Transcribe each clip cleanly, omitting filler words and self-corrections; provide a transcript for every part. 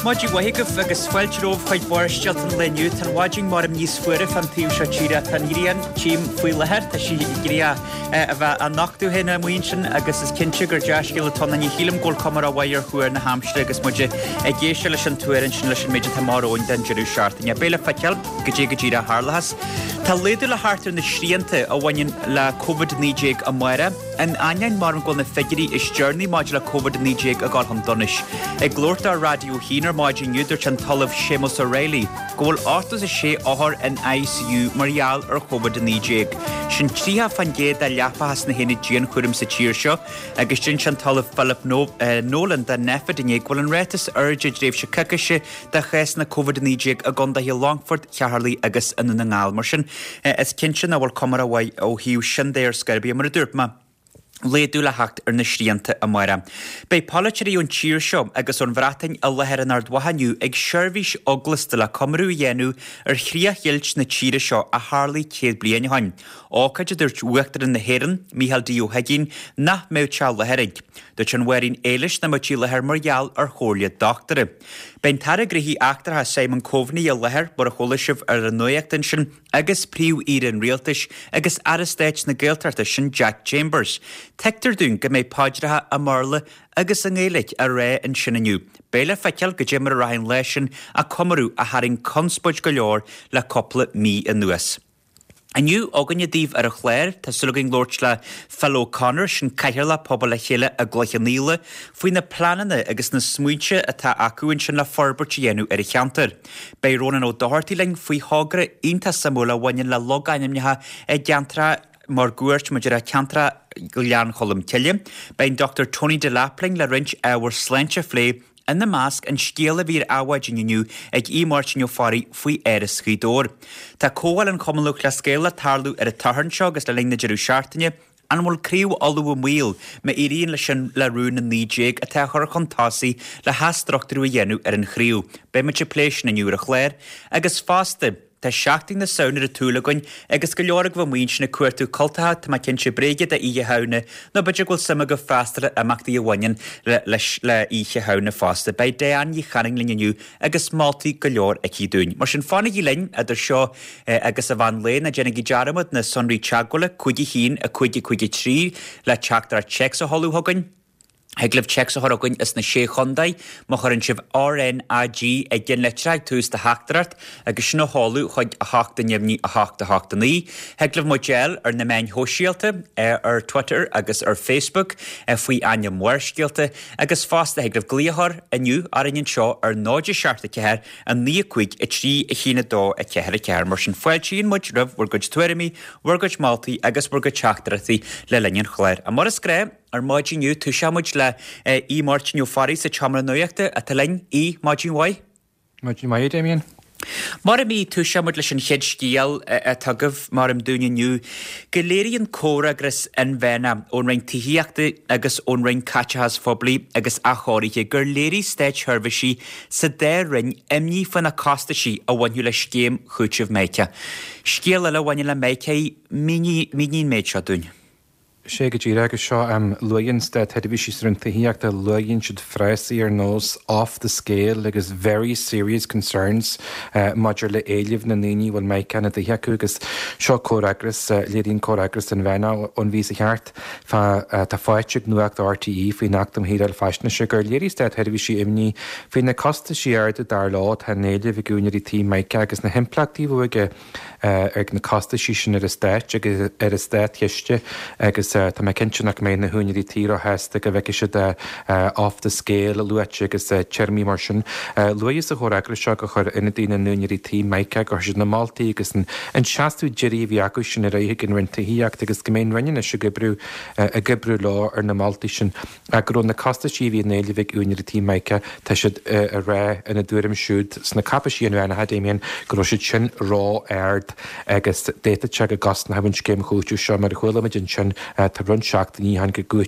Modji wahigaf agus fwelchrof chwaith borsteltan lenniw tan wajing morim nis fwyr fan tiw sio tira tan irian chim fwy leher ta si giria ava a noctu hyn mwynsyn agus is kinchig ar jasgil ton an hilim gol comara wair hwyr na hamstre agus modji geisha leis an twyr yn sy'n leis an medjit amaro yn dan jiru siart. Nia beile fatial gyda harlahas. Ta leidw la hartur na shriante a wanyin la COVID-19 a mwera yn anyan marm gol na fegiri is journey modji la COVID-19 a gol hon donish. Glorta radio hínar máidin úidir an talamh Seamus O'Reilly, gól átas a sé áthar in ICU marial ar COVID-19. Sin trítha fan géad a leapachas na héna díon chuirim sa tír seo, agus sin an talamh Philip Nolan da nefad in gól an rétas urge dréibh se cacaise da chés na COVID-19 a gonda hi Longford, Cheharley agus in na ngáil mar sin. Is cinsin a bhfuil comara wai ó hiú sin déir scarbi mar a dúrpma. Leidú le hacht ar na sríanta a mara. Bei politri o'n tír sio agus o'n vratain a leher an ardwahaniu ag sirvis oglasta la comrú ienu ar chria hilt na tír sio a Harley céad blian hain. Ácad dúirt uachtar in na heran, Míhal Dío Hagin, na mewchal leherig. Dúirt an werin eilis na mawchi leher marial ar chólia doctore. Bein tar a grihi actar ha Simon Coveney a leher bar a cholisif ar a nuachtan sin agus príw írin realtis agus arrestéits na gaeltarta sin Jack Chambers. Tector dún go mé páidratha a marla agus an éileich a ré an sinaniu. Béile feiceal go Jimmer Ryan leisin a comarú a haring conspuid go leor le coppla mí a nuas. Aniu ogan díomh ar a chléir tá sulgin Lord le Fellow Connor sin caiirla pobl a chéile a gluchaníle faoin na planana agus na smuinte atá acuin sin le forbertí dhéanú ar a cheantar. Bei Ronan ó Doherty-ling faoi hágra ionta samúla bhain le logainimnetha geantra mar gúirt muidir a ceantra lean cholam tiile. Bein Dr. Tony de Lapling le rinch áhar slente flé in the mask and scéala bhír áhaidin inniu ag martin fari faoi éras chuidóir. Tá cóhil an commonlúch le scéala tarlú ar a taharn seo agus le ling na jeú seaartaine an bhfuil críú alú an mhuiil me iríonn le sin le rún na nídéag a tá chur chuntásaí le hasdrachtú a dhéanú ar an chríú. Bei me pléisina inniu a chléir agus fásta Tá seachting na saonar a túlagain agus go leorach bh muoin na cuairtú cultathe tá cinse bréige a ihe hauna nó beidir ghfuil sama go fástra amachtaí a bhain le ihe hauna fásta. Bei déan í chaning linniu agus mátaí go leor a dún. Mar sin fána í lein idir seo agus a bhain léin a dénig dearamad na sonraí teagula chuigi hín a chuigi trí le teachtar checks a holúthagain. Heglibh checks a horogain is na sé chondai, má churann sibh RNAG ag gin leitreag tús de haachtarart agus sin hallú chuid a haachta nemní a haachta ní. Heglibh model ar na main hóisialta ar Twitter agus ar Facebook faoi aine muirscialta agus fásta heglibh glíothar aniu arinnin seo ar náide searta ceir a ní chuig a trí a chéine dó a ceir mar sin foiiltíín muid rih bhgad tuairimí, bhgad maltaí agus bhgad teachtarataí le leinn chléir. A mar a scré ar máidinniu tú seamuid le martin fari sa chamra nuachta a talain máidin wai? Máidin wai, Damien? Mar mí tú seamuid leis an chéad scíal a tagabh mar am dúinniu go léiríonn córa agus an bhéna ón rain tííachta agus ón rain catchehas phoblaí agus achóirithe gur léirí stéid thuirmhaisí sa dé rin imní fan na costaí a bhainú le scéim chúteamh méice. Scéal le bhaine le méice mínín méid seo dún. sé go dtíra agus seo luigins de televísis ar an taíachta luiginn siad freisaí ar nós off the scale agus very serious concerns maidir le éileh na naoine bhfuil méid cena taíacu agus seo córaigras léiríonn córaigras an bhena ón ví a cheart tá fáiteigh nuacht RTE faoin nachtam híal feisna se gur léirí de televísí imní faoin na costa siarda dar lá tá néileh i gúnirí tí méid agus na himplaachtaí bhuaige ag na costa sí sin ar a stéit agus ar a stéit hiiste agus tá mé cinseach mé na húnirí tír ó heasta go bheice siad off the scale a luite agus chermí mar sin. Luis a chóragra seo go chur ina dtína núnirí tí meice go si na Maltaí agus an seaú jeí bhí acu sin a réigh an rintaíocht agus go mén rinne se gobrú a gobrú lá ar na Maltaí sin a gur na costaí bhí néilehíh únirí tí meice tá siad a ré ina dúrim siúd sna cappaí an bhena Damien go si sin rá aird agus déta te go gasna habann céim chuúú seo mar chulamidin sin tá run seach ní han go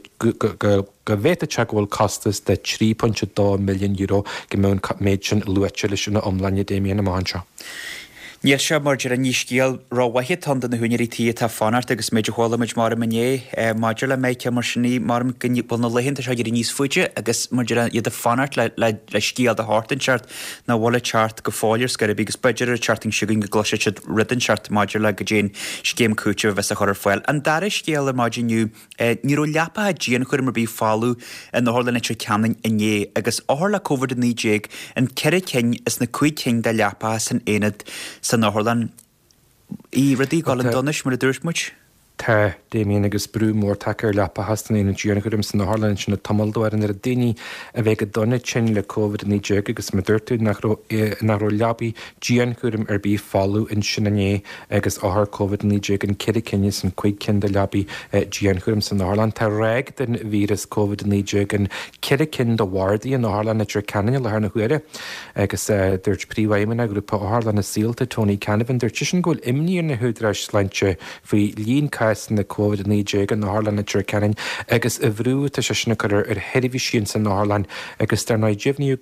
bhéta te bhfuil costas de 3.2 milliún euro go mún méid sin luite lei sinna omlainne Damien na máin seo. Níl se mar a ní scíal ráhaithe tan na húirí tí tá fanart agus méidir hálaid mar mané Maidir le méid mar sinní mar gníbal na lehinnta se gur níos fuide agus mar iad a fanart le scíal a hátanseart na bhla teart go fáir scar agus beidir a charting siúginn go gloise ridanseart Maidir le go dé céim cúte bheits a chur foiil. An dar scéal a Maidirniu níró lepa a díana chuir mar bí fáú in na hála tre ceannain inné agus áthir le COVID-19 an ceir cin is na cuid cin de lepa san éad san náthlan í radí gáil an donis mar a dúirsmuid? Tá déimíon agus brú mór takeir lepa hastan éana díana chum san na Harlan sin na tamaldóir ar a daoine a bheith go donna sin le COVID-19 agus me dúirtú nach ró leabí díana chum ar bí fáú in sinnané agus áthar COVID-19 an ceir cinne san chuig cin de leabí díana chum san na Harlan. Tá réig den vírus COVID-19 an ceir cin do bhhardaí an na Harlan na tre Canan le na chuire agus dúirt príomhhaimena grúpa Harlan na síalta Tony Canavan dúirt sin ggóil imníar na húdrais leinte faoi líon na COVID-19 an na Harlan na tre Canan agus a bhrú tá se sinna chuir ar heirihíisiún san na Harlan agus tar náid jibhniú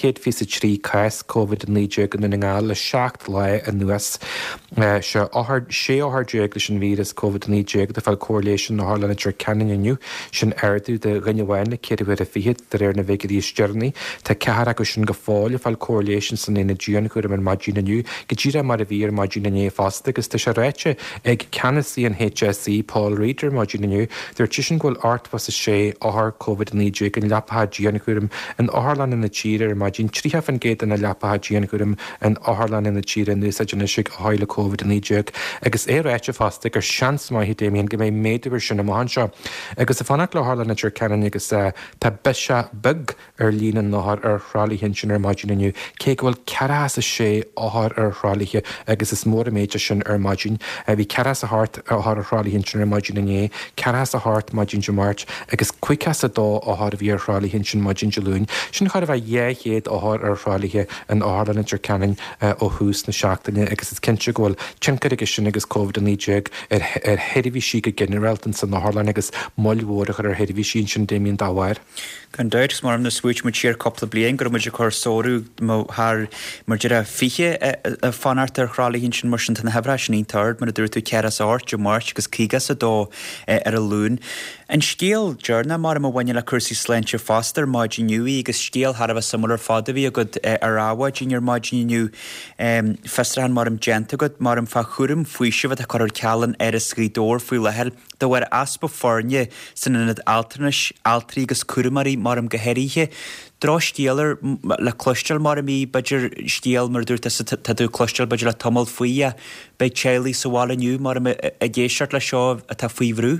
5 cais COVID-19 an na ngáil le 7 le a nuas se áthardéag leis an vírus COVID-19 de fáil correlation na Harlan na tre Canan aniu sin airdú de rinneháin na céirhfuir a fihiad de ar na bheicirí stearnaí Tá cehar agus sin go fáil fáil correlation san na díana chuir an maidín aniu go ddíra mar a bhí ar maidín ané fásta agus tá se réite ag Canasí an HSC Paul Reader Maidirniu der tisin ghfuil art was a sé áthar COVID-19 an leapatha díana chum an Áthlan in na tíre ar maidín tríhafan géad an na leapatha díana chum an Áthlan in na tíre nuas a geneisiigh a háile COVID-19 agus é réite fásta gur seans mai déimíon go mé méidir sin amhan seo agus a fannach le Harlan na tre Canan agus tá beise bug ar lína náthar ar chrálaí sin ar maidín cé bhfuil ceras a sé áthar ar chrálaithe agus is mór méide sin ar maidín bhí ceras a hart áthar ar chrálaí sin ar maidín ané, ceras a hart maidín de Mart agus cuicas a dó áthar a bhí ar chrálaí sin maidín de lún. Sin chuir bheith dhéhéad áthar ar chrálaithe an Áthlan na tre Canan ó hús na seachtaine agus is cinse ghfuil tincaige sin agus COVID-19 ar heirihísí go generaltan san na Harlan agus mollhórach ar heirihísín sin déimíon dáhair. Gan dúirt mar na switch mu tíar coppla blion gur muidir chuir sóú mar a fiche a fanart ar chrálaí sin mar sin na hebra sin tard mar a dúirtú ceras áirt de Mart agus cígas a dó ar a lún. An scéal dearna mar am bhaine le cursí sleinte fástar maidin nuí agus scéal Harbh samar fada bhí a go arráha junior maidin nu festrahan mar am genta go mar am fa churim fuisih a chuir cealan ar a scrídór fuii lehel do bhar aspa forne san inad alternis altrí agus curumarí mar am gohéirithe Drá scéalar le cloisteal mar mí beidir scéal mar dúirt tadú cloisteal beidir le tomal faoia be chéalaí sa bhála nniu mar a ggéisiart le seo a tá faoihrú.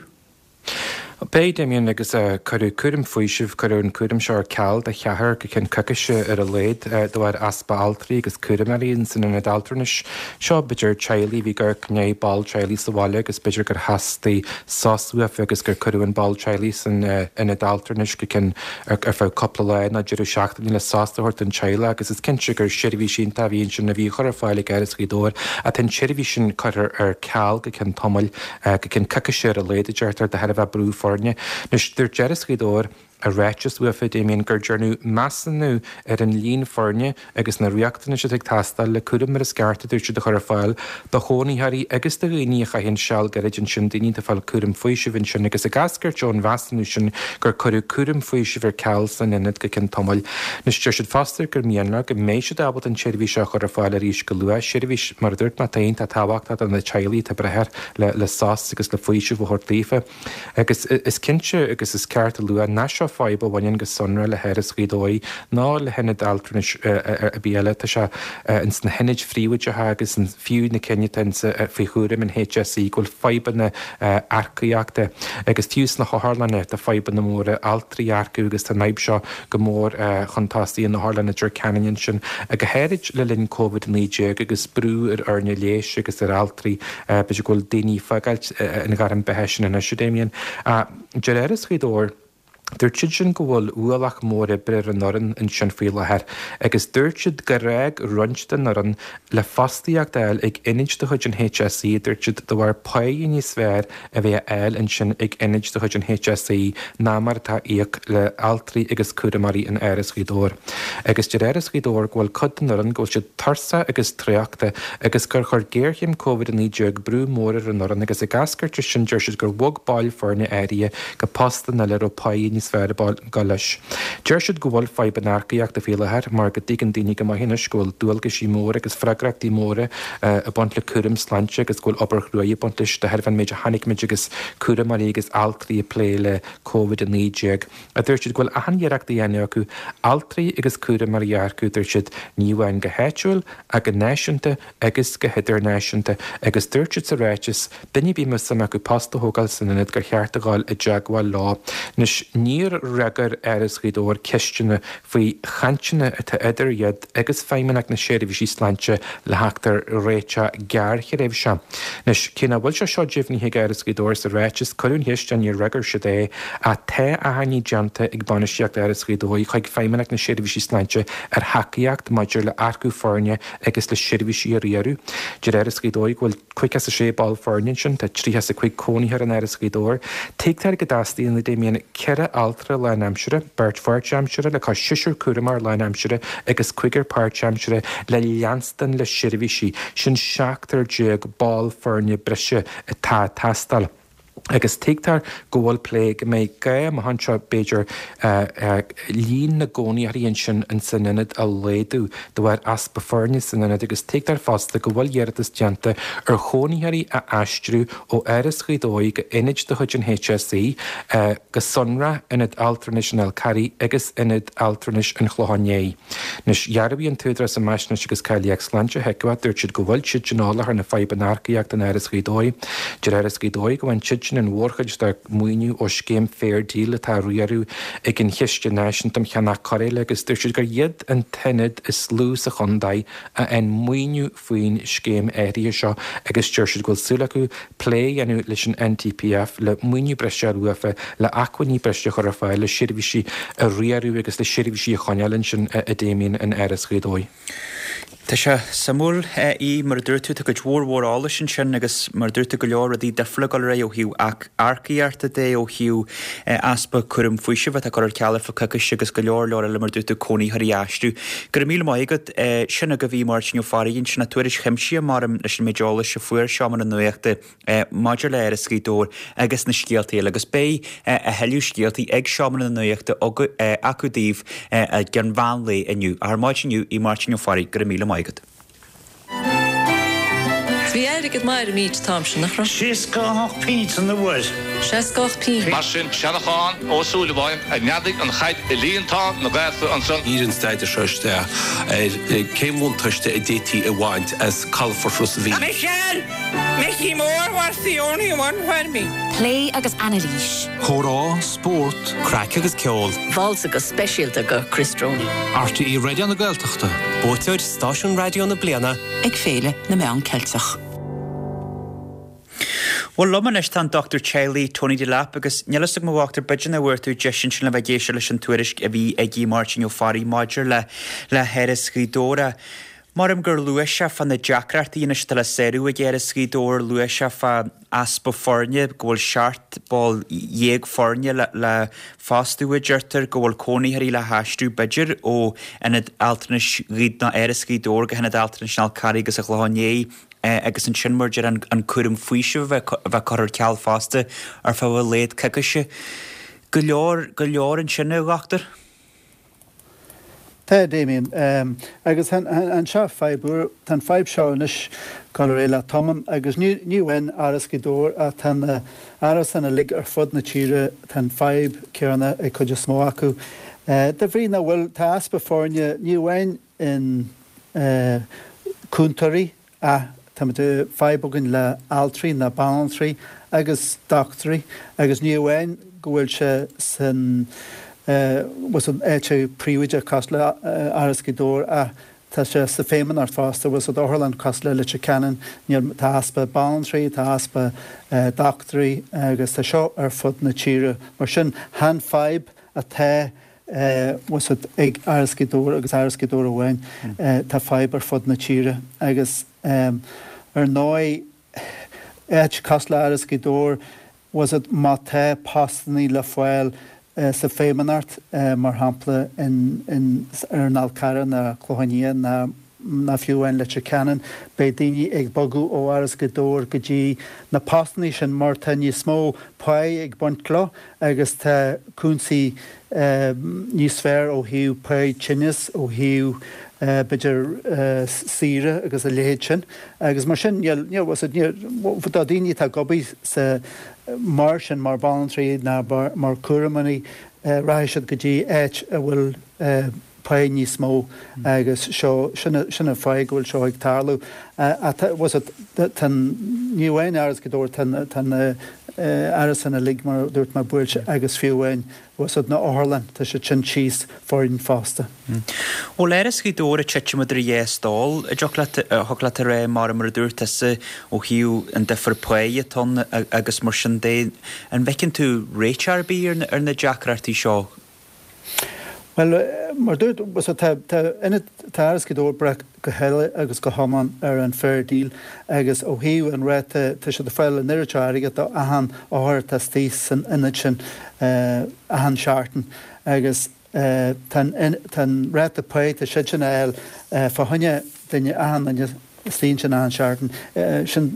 Béid éon agus chuú cuam faoisih chuú an cuam seo ceall de cheathir go cin cuciise ar a léad do bhar aspa altraí agus cuamaíonn san in daltarnis seo beidir tealaí bhí gur cné ball tealaí sa bháile agus beidir gur hasstaí sásúah agus gur chuún ball tealaí san ina daltarnis go cin ar fá coppla le na deidir seachtaí le sástairt an teile agus is cinse gur siirhí sin tá bhíonn sin na bhí chur fáile gairis dóir a ten siirhí sin chuir ar ceall go cin tomail go cin cuciise ar a léad deirtar de head bheith brú Nus dúir jeris dóir a réitis ufa déimíon gur dearnú meassanú ar an líon forne agus na riachtainna si ag tastal le cuam mar a scarta dúirte de chur fáil ba chónaíthirí agus do rií a hén seall garid an sin daoine fáil cuam faoisih sin agus a gascar John Westanú sin gur chuú cuam faoisih ar ceall san inad go cin tomáil. Nus teir siad fastar gur mianna go mééis dábal an seirbhí seo chur fáil a ríis go luas seirbhís mar dúirt má taon tá táhaachta an na tealaí tá brethir le sás agus le faoisih bhthirtaífa. Agus is cinse agus is ceart a lua naseo fáib bhain go sonra le heiras rídóí ná le henne daltranis a bíile tá se ins na henid fríúide agus an fiú na Kennetain fao chuúrim an HSC ghfuil faiban na arcaíachta agus túús na Harlanne a faiban na móra altrií arcú agus tá naib seo go mór chutáí na Harlanne Tre Canan sin a go héid le linn COVID-19 agus brú ar arne léis agus ar altrií beidir ghfuil daoine fagailt in gar an behéisisin in Siúdéimion. Deir rídóir Dúirt siad sin go bhfuil uallach mór ibre an noran in sin faoi lethir, agus dúirt siad go raibh runsta noran le fastaíocht eil ag inid do chuid an HSE, dúirt siad do bhar paí ní sfeir a bheith eil in sin ag inid do chuid an HSE ná mar tá íoc le altraí agus cuadamarí in Éras Ghaodóir. Agus de Éras Ghaodóir go bhfuil cud an noran go siad tarsa agus tríochta agus gur chur géirchéim COVID-19 brú mór an noran agus a gascarte sin deir siad gur bhg bail fearna éirí go pasta na le ó paí ní sfeir go leis. Deir siad go bhfuil feibbanarcaíocht a féilethir mar go dtí an daoine go maithína scóil dúilga sí móra agus freigrachtaí móra a bant le cuaram sláinte agus gúil obair bant leis de herbhan méid a hanig méid agus cuaramarí agus altraí plé le COVID-19. A dúir siad gúil ahanhearachta dhéana acu altraí agus cuaramaríarcu dúir siad níomhain go héitiúil a go náisiúnta agus go hidirnáisiúnta agus dúir siad sa réitis duine bí mu sam acu pasta thógáil san inad gur cheartta gáil i deagháil lá. Nus níor regar Éras Ghaodóir ceistena faoi chantina atá idir iad agus féimeach na séirbhí sláinte le heachtar réite gearcha raibh se. Nus cinna bhfuil se seo díomhní ag Éras Ghaodóir sa réitis chuún héiste níor regar se é a the a haní deanta ag banisiacht Éras Ghaodóir chuig féimeach na séirbhí sláinte ar hacaíocht maidir le arcú fáne agus le séirbhí a riarú. De Éras Ghaodóir bhfuil chuice a sé ball fáne sin tá tríthe a chuig cónaíar an Éras Ghaodóir. Teagtar go dástaí na déimion ceire altra lein amsere, Bert Farchamsere le cá siisiir cuaramar lein amsere agus cuigar Parchamsere le leanstan le séirbhí sin seachtar deag ball fearne brise a tá tastal. Agus teagtar go bhfuil plé go méid ga a hanseo Beiidir líon na gcónaíarí sin an san inad a léadú do bhar aspa fearne san inad agus teagtar fásta go bhfuil dheartas deanta ar chónaíarí a aistrú ó Éras Ghaodóir go inid do chuid an HSE go sonra inad Alternational Carry agus inad Alternis an Chlohanné. Nus jarabhí an túdra sa meisna agus cailíag sláinte heicá dúirt siad go bhfuil siad genála ar na feibbanarcaíocht an Éras Ghaodóir. De Éras Ghaodóir go bhain siad an bhórchaid de muoinú ó scéim fér díle tá riarú ag an chiiste náisiúntam cheannach choréile agus dúir siad gur iad an tinid is slú sa chundaid a an muoinú faoin scéim éirí seo agus dúir siad goil súla acu plé anú leis an NTPF le muoinú breiste ruafa le acuaní breiste chur fáil le séirbhí a riarú agus le séirbhí a chonealann sin a déimion an Éras Ghaodóir. Tá sé samúl í mar dúirtú go dhórhórála sin agus mar dúirta go leor a dí deflaáil ré ó hiú ach arcaíarta dé ó hiú aspa chum fuisih a chuir cealafa cugus agus go leor le mar dúirta cónaí aistú. Gur mí maigad sinna go bhí mar sin faríonn sinna tuairis cheimsí mar leis an méideála se fuair seaman an nuachta maidir le Éras Ghaodóir agus na scialtaí agus bé a heiliú scialtaí ag seaman an nuachta acu díomh a gan bhánla iniu. Ar maidiniu í mar sin farí gur mí maigad. Bhí éirigid mar míid Thompson nach ran. She's got peats in the wood. She's got peats. Mar sin Shanachán ó Súlabháin a neadig an chaid i líontá na gaifa an son. Ír an staide seiste céimhún tuiste i DT a bhaint as calfor frus bhí. Michelle! Mickey Moore was the only one for me. Play agus Annalise. Chorá, sport, crack agus ceol. Vals agus specialta go Chris Droney. RTE radio na Gaeltachta. Bóteir stáisiún radio na bliana. Ag féile na meán Celtach. Well, Lomanis tan Dr. Charlie Tony de Lap agus nelastig mo wachtar bidjan a wurtu jeshin sin le vagéisi leis an tuirish a bhí ag marchin o fari maidir le Éras Ghaodóir. Marim gur luisa fan na Jackrartí in istala seru ag Éras Ghaodóir luisa fa aspa forne gohfuil seart bol dhéag forne le fastú a dúirtar gohfuil cónaí le haistú bidjir ó inad Alternis ghid na Éras Ghaodóir go hinad Alternational Carry agus a Chlohanné agus an sinmurger an cuaram fuisih bheith choir ceall fásta ar fá bhfuil léad cacaise. Go leor an sinna gachtar? Tá Damien, agus an seo feibúr tan feib seánis gan réile tomam agus níhain Éras Ghaodóir a tan aras anna lig ar fud na tíre tan feib cearna ag chuide smó acu. De bhrí na bhfuil tá aspa fórne níhain in cúntarí a tá de feibogin le altraí na balantraí agus doctorí agus níhain go bhfuil se san was an éte príomide cos le Éras Ghaodóir a tá sé sa féman ar fásta was a Orland cos le se canan níor tá aspa balantraí tá aspa doctorí agus tá seo ar fud na tíre mar sin han feib a the was ag airascadóir agus airascadóir bhhain tá fiber fod na tíre agus nói éit casla airascadóir was it má the pastaní le foiil sa fémanart mar hampla in ar an Alcara na Clohaní na fiúin le canan be daoine ag bogu ó airascadóir go dtí na pastaní sin mar taine smó pai ag buntlo agus tá cúnsaí níos fearr ó hiú pai tinnis ó hiú beidir síre agus a léhéid sin agus mar sin dá daoine tá gobaí sa mar sin mar voluntary na mar cuaramanaí ráisiad go dtí éit a bhfuil pai níos mó agus seo sinna feig bhfuil seo ag tarlú was it tan níomhhain airascadóir tan aras sanna lig mar dúirt mar builte agus fiúhhain was it na Áirlann tá sé sin síos fórin fásta. Ó airascadóir a teitimadar dhéastáil a thugla a ré mar dúirtasa ó hiú an defar pué ton agus mar sin dé an bhecinn tú réitearbí ar na deacratí seo. Well, mar dúirt was tá airascadóir bre go heile agus go haman ar an fair deal agus ó hiú an réite tá sé de fáil an iiriteáige tá ahan áthir tá stíos san inid sin ahan seaartan agus tan réite pué tá sé sin eil fáhanne duine ahan an slín sin ahan seaartan sin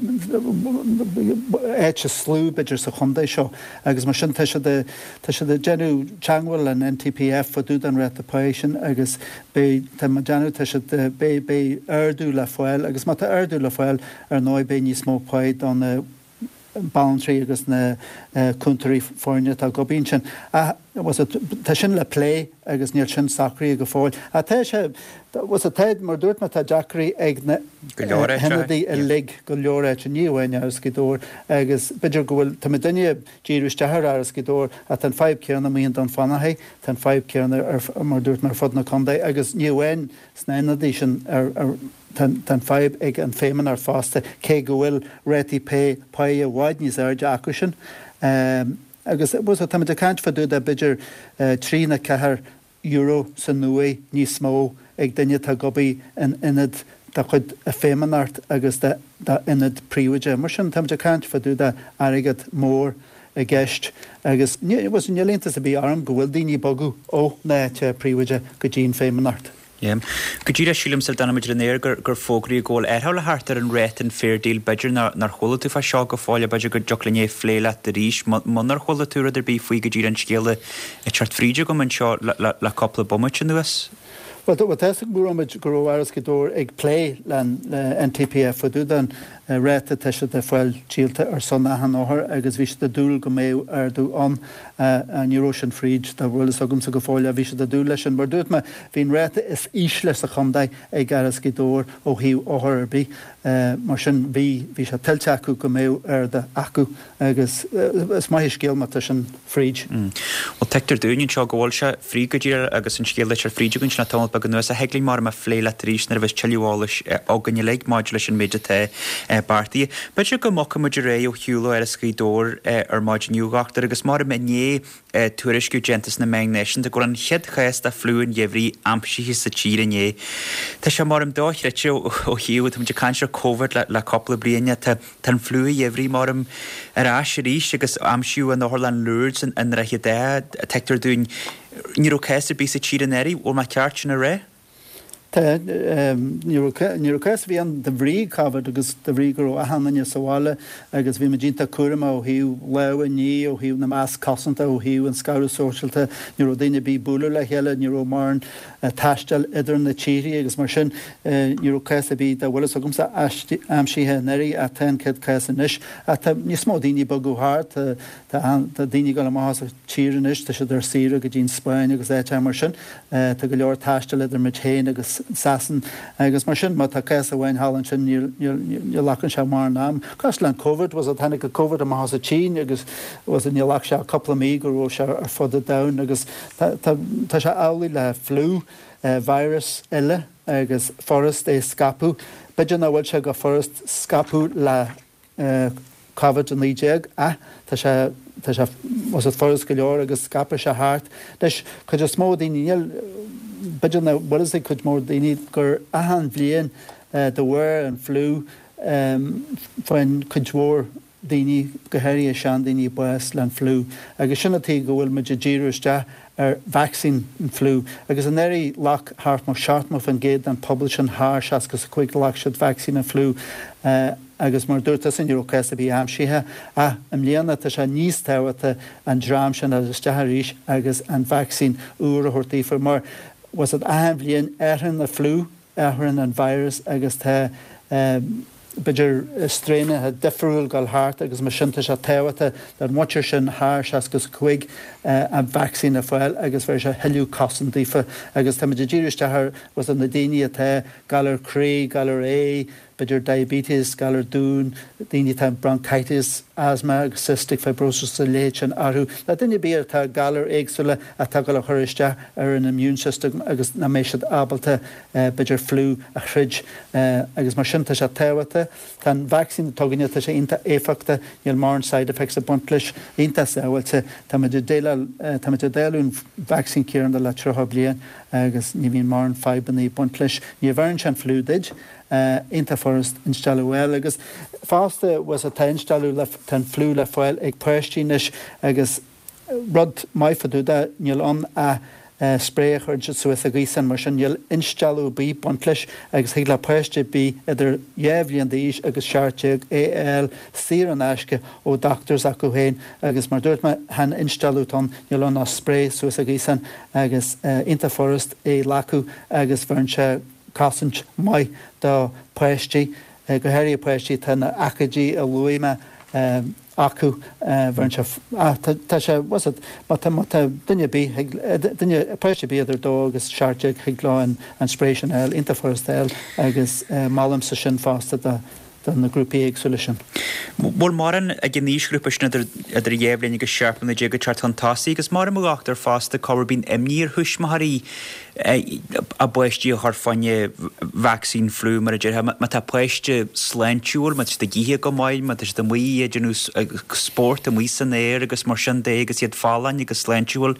éit se slú beidir sa chundéis seo agus mar sin tá sé de genú teanghfuil an NTPF a dúd an réite pué sin agus tá mar genú tá sé bé ardú le foiil agus má tá ardú le foiil ar nói bé níos mó pué don boundary agus na country fórne tá go bín sin tá sin le play agus níor sin sacraí go fáil a tá sé was a teid mar dúirt me tá Jackery ag na henadaí a lig go leoréit a níomhhain airascadóir agus beidir go bhfuil tá duine díiristeithir airascadóir a tan 5 ceanna míon don fanathaí tan 5 ceanna ar mar dúirt mar fod na condaid agus níomhhain sna henadaí sin ar tan 5 ag an féman ar fásta cé go bhfuil réití pai a bhaid níos airde acu sin agus bus tá de cant fa dúd a beidir 3 euro san nua níos smó ag duine tá gobaí an inad tá chud a fémanart agus de inad príomhaide mar sin tá de cant fa dúd a airigad mór a gceist agus was an neolíntas a bhí arm go bhfuil daoine bogu ó náte príomhaide go dtíon fémanart. Go dtíra sílim sa dana meidir néir gur fógraí ggóil airtha hartar an réit an fair deal beidir nar chola tú fa seo go fáile beidir gur deoclané phléile de ríis manar chola túra ar bí faoi go dtíra an scéala i teart fríide go man seo le coppla bomite nuas. Well, teach búid go airascadóir ag play le NTPF a dúdan réite teise de foiil tíalta ar son ahan áthir agus bhí de dúil go méh ar dú an Neurosin Fríd de bhfuil agam sa go fáile a bhí de dú leis an mar dúirt me hín réite is ís leis a chundaid ag airascadóir ó hiú áthir arbí mar sin bhí se tiltte acu go méh ar de acu agus is mai scéal mar sin Fríd. Well, tetar dúinn seo ggóil se frí go dtír agus an scéal leis ar fríidegann na tá bag nuas a heglín mar a phléile rís nar bheits teúáis áganne le máid leis an méide te bartaí. Beidir go mocha muidir ré ó hiúla airascadóir ar máid nniuachtar agus mar né tuairisciú gentas na Meang Nation de go an chead chaist a fluúin jehrí ampsí sa tírané. Tá se mar am dáithreite ó hiú de canse COVID le coppla bliana tan fluúi jehrí marm ar as ríis agus amsú an Áirlann Lourdes an reiche dé tetar dún nírócéir bí sa tíranéirí ó mai ceart sin a ré? Tá nírócéis bhí an de bhrí cabhad agus de bhrí gur a hananne sáile agus bhí dínta cuama ó hiú le ní ó hiú na más cosanta ó hiú an scaú sóisialta níró daine bí buúla le heile níró mar taistal idir na tíí agus mar sin nírócéis a bí de bhfuil agam sa amsíthe neirí a ten ced caiis a níos mó daoine bagúthart tá daoine go más tíranis tá sé ar síra go dtín Spáin agus éte mar sin tá go leor taistal idir mar chéin agus sasan agus mar sin má tá céas a bhain hálann sin ní lachan se mar nám. Cos le COVID was a tanna go COVID am has a Chin agus was in lach se a couple mí gur se ar fod a da agus tá se álaí le flu virus eile agus forest é scapú. Beidir na bhfuil se go forest scapú le COVID an líéag tá se was it forras go leor agus scapar se hart. Leis chuid smó daoine beidir na bhfuil é chuid mór daoine gur ahan bblion de bhhair an flu faoin chuid mhór daoine gohéirí sean daoine buas le an flu. Agus sinnatí go bhfuil muid ddíúiste vaccine flu. Agus an éirí lech hart mar seaartmh an géad an publish an haar seas gus chuig lech siad vaccine an flu agus mar dúirtas in Eurocast a bhí amsíthe am léana tá sé níos táhata an drám sin agus dearíis agus an vaccine uair a thuirtaífar mar was it ahan bblion airan a flu airan an virus agus tá beidir straine a difriúil gal hart agus mar sinnta se táhata dar muir sin haar seas gus chuig an vaccine a fáil agus bhar se heiliú cosantífa agus tá ddíiriiste was an na daine atá galar cré, galar é, beidir diabetes, galar dún, daine tá bronchitis, asthma agus cystic fibrosis a léit an arú. Na duine bíar tá galar éagsúla a tá galar chuiriste ar an immune system agus na méisiad abalta beidir flu a chrid agus mar sinnta se táhata. Tá vaccine tuganne tá sé inta éfachta níl mar side effects a buntlis inta sáhailte tá déalún vaccine céaran le trotha blian agus ní bhíon mar an fibannaí buntlis ní bharann an flúideid inta forest installuel agus fásta was a tá instalú le tan flú le fáil ag páistínis agus rud mai faúda níl an a spréach ar suas a gísan mar sin níl instalú bí buntlis agus hí le páiste bí idir dhéhlíon díos agus seairteag AL sír an eisce ó doctors acu héin agus mar dúirt me han instalútán níl an á spré suas a gísan agus inta forest é lacu agus bhairnse casint mai do páistí go héirí páistí tána acadí a luime acu tá sé was it dunne bí dunne páistí bí idir dó agus seairteag chuigláin an spréisian eil inta forest eil agus málam sa sin fásta na grúpi éagsúla sin. Bhfuil maran a gníosgrúpa idir dhéhlíonn agus seaarpanna dé go teartántásaí agus mar machtar fásta cabhar bín imníor thuismathaí a buistí a thorfanne vaccine flu mar a dtíir má tá páiste sláintúil má tá gíthe go maiid má tá muí éidirú sport a mí san éir agus mar sin dé agus iad fálainn agus sláintúil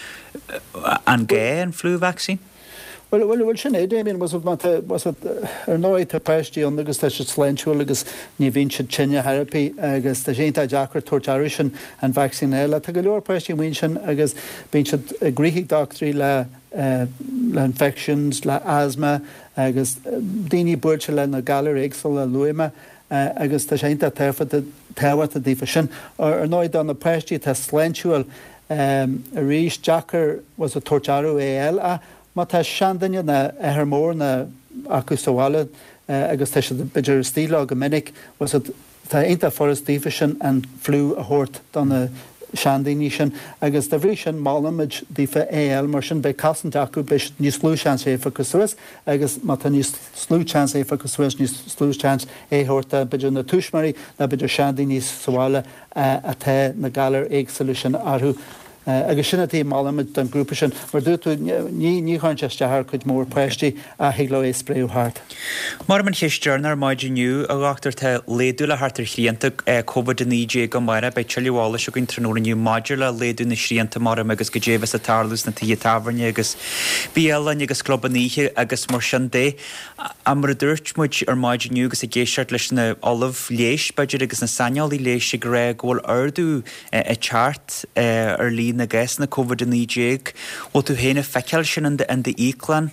an gé an flu vaccine. Well sin é déon was ar nóid tá páistíon agus tá sláintúil agus ní bhíonn si tinne therapy agus tá sénta deachar tuairteir sin an vaccine eile. Tá go leor páistí mhain sin agus bíonn si gríigh doctorí le infections, le asthma agus daoine buirte le na galar éagsúil le luime agus tá sénta táhata dífa sin. Ar nóid an na páistí tá sláintúil a rís deachar was a tuairtearú éil má tá sean daine na ar mór na acu sáile agus tá sé beidir stíle go minic was tá inta forastífa sin an flú a thuirt don na seandaoine sin agus de bhrí sin málamid dífa éil mar sin be casint acu be níos slúchans éfa go Suas agus má tá níos slúchans éfa go Suas níos slúchans éthirta beidir na túismarí na beidir seandaoine sáile a tá na galar éagsúla sin arthú. Agus sinna tí málamid an grúpa sin mar dúirtú ní chuintteiste th chuid mór páistí a higló é spréú hart. Mar man chéistearnar maidiniu a gachtar tá léadú le hartar chríanta COVID-19 go mara be teála se gin tróniu maidir le léadú na sríanta mar agus go déhs a tarlús na tí taharne agus bíalain agus clubbaníe agus mar sin dé a mar dúirt muid ar maidiniu agus a géisiart leis na olah léis beidir agus na sanealaí léis sé gré ggóil ardú a teart ar lí na gas na COVID-19 ó tú héna feiceil sin an de íclan?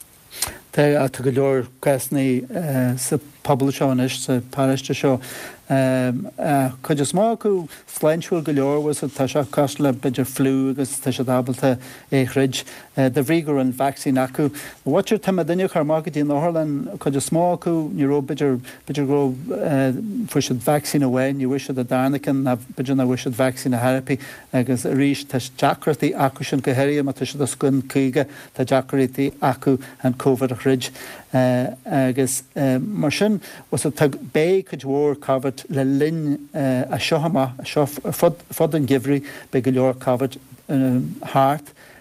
Tá a go leor gasnaí sa pobl seáis sa páiste seo. Chuid smá acu sláintúil go leor was tá se cos le beidir flú agus tá se dábalta é chrid de bhrígur an vaccine acu. Watir tá duine chumágad í náthlan chuid smá acu níró beidir gro fu siad vaccine ahhain, ní bhuiisiad a dánacin na beidir na bhuiisiad vaccine a therapy agus a rís tá deacrataí acu sin go héirí má tá siad a scun chuige tá deacrataí acu an COVID a chrid. Agus mar sin was bé chuid mhór cabhad le linn a seohamá fod an gibhrí be go leor cabhad hart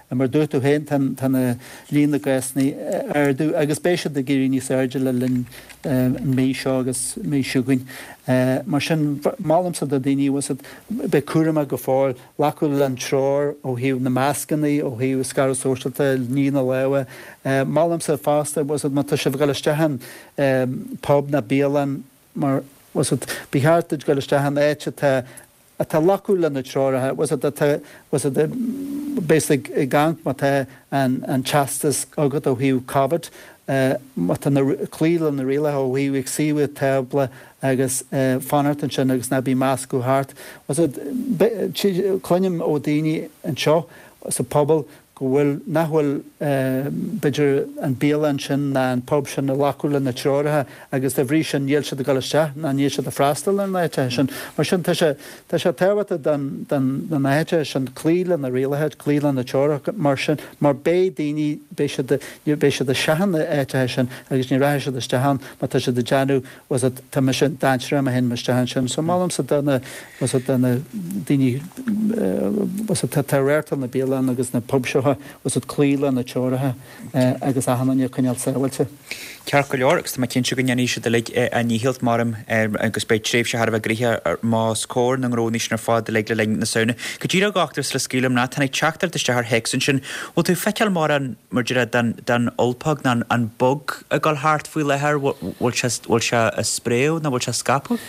mar dúirú héin tan lína gasnaí ardú agus béise de géirí Serge le linn mé seo agus mé siúgain. Mar sin málamsa a daoine was be cuairma go fáil lacuil an tror ó hiú na meascannaí ó hiú scar sóisialta nína leha. Málamsa fásta was má tá se bhgalistehan pub na bélan mar was bíhartid galistehan éite tá lacuil na trorathe was basic gang mata an chastas agad ó hiú cabhad mat an clílan na riile ó hiú ag síú tebla agus fanartan sin agus na bí más go hart was chuinim ó daoine an seo sa pobl go bhfuil nachhfuil beidir an bélan sin na an pub sin na lacuil na trorathe agus de bhrí sin dhéal se a galiste na níos se a freistal an éite sin mar sin tá sé tehata den na éite sin clílan na riilehead clílan na trorathe mar sin mar bé daoine béise de sehan na éite sin agus ní raise de stehan mar tá se de deanú was tá me sin daintre a hen me stehan sin so málam sa dana was dana daoine was tá réirtal na bélan agus na pub seo was clílan na trorathe agus ahanana chuineal saoilte. Cear go leor agus tá cinse go níise de le a níhilt marm agus beit tréimh se har bh gríthe má scór na róníos nar fád le le na saona. Go dtíra gaachtar le scílam ná tanna teachtar de har hexan sin ó tú feiceal mar an margére den olpag ná an bog a gáil háart faoi lethir bhil se a spréú na bhil se scapú?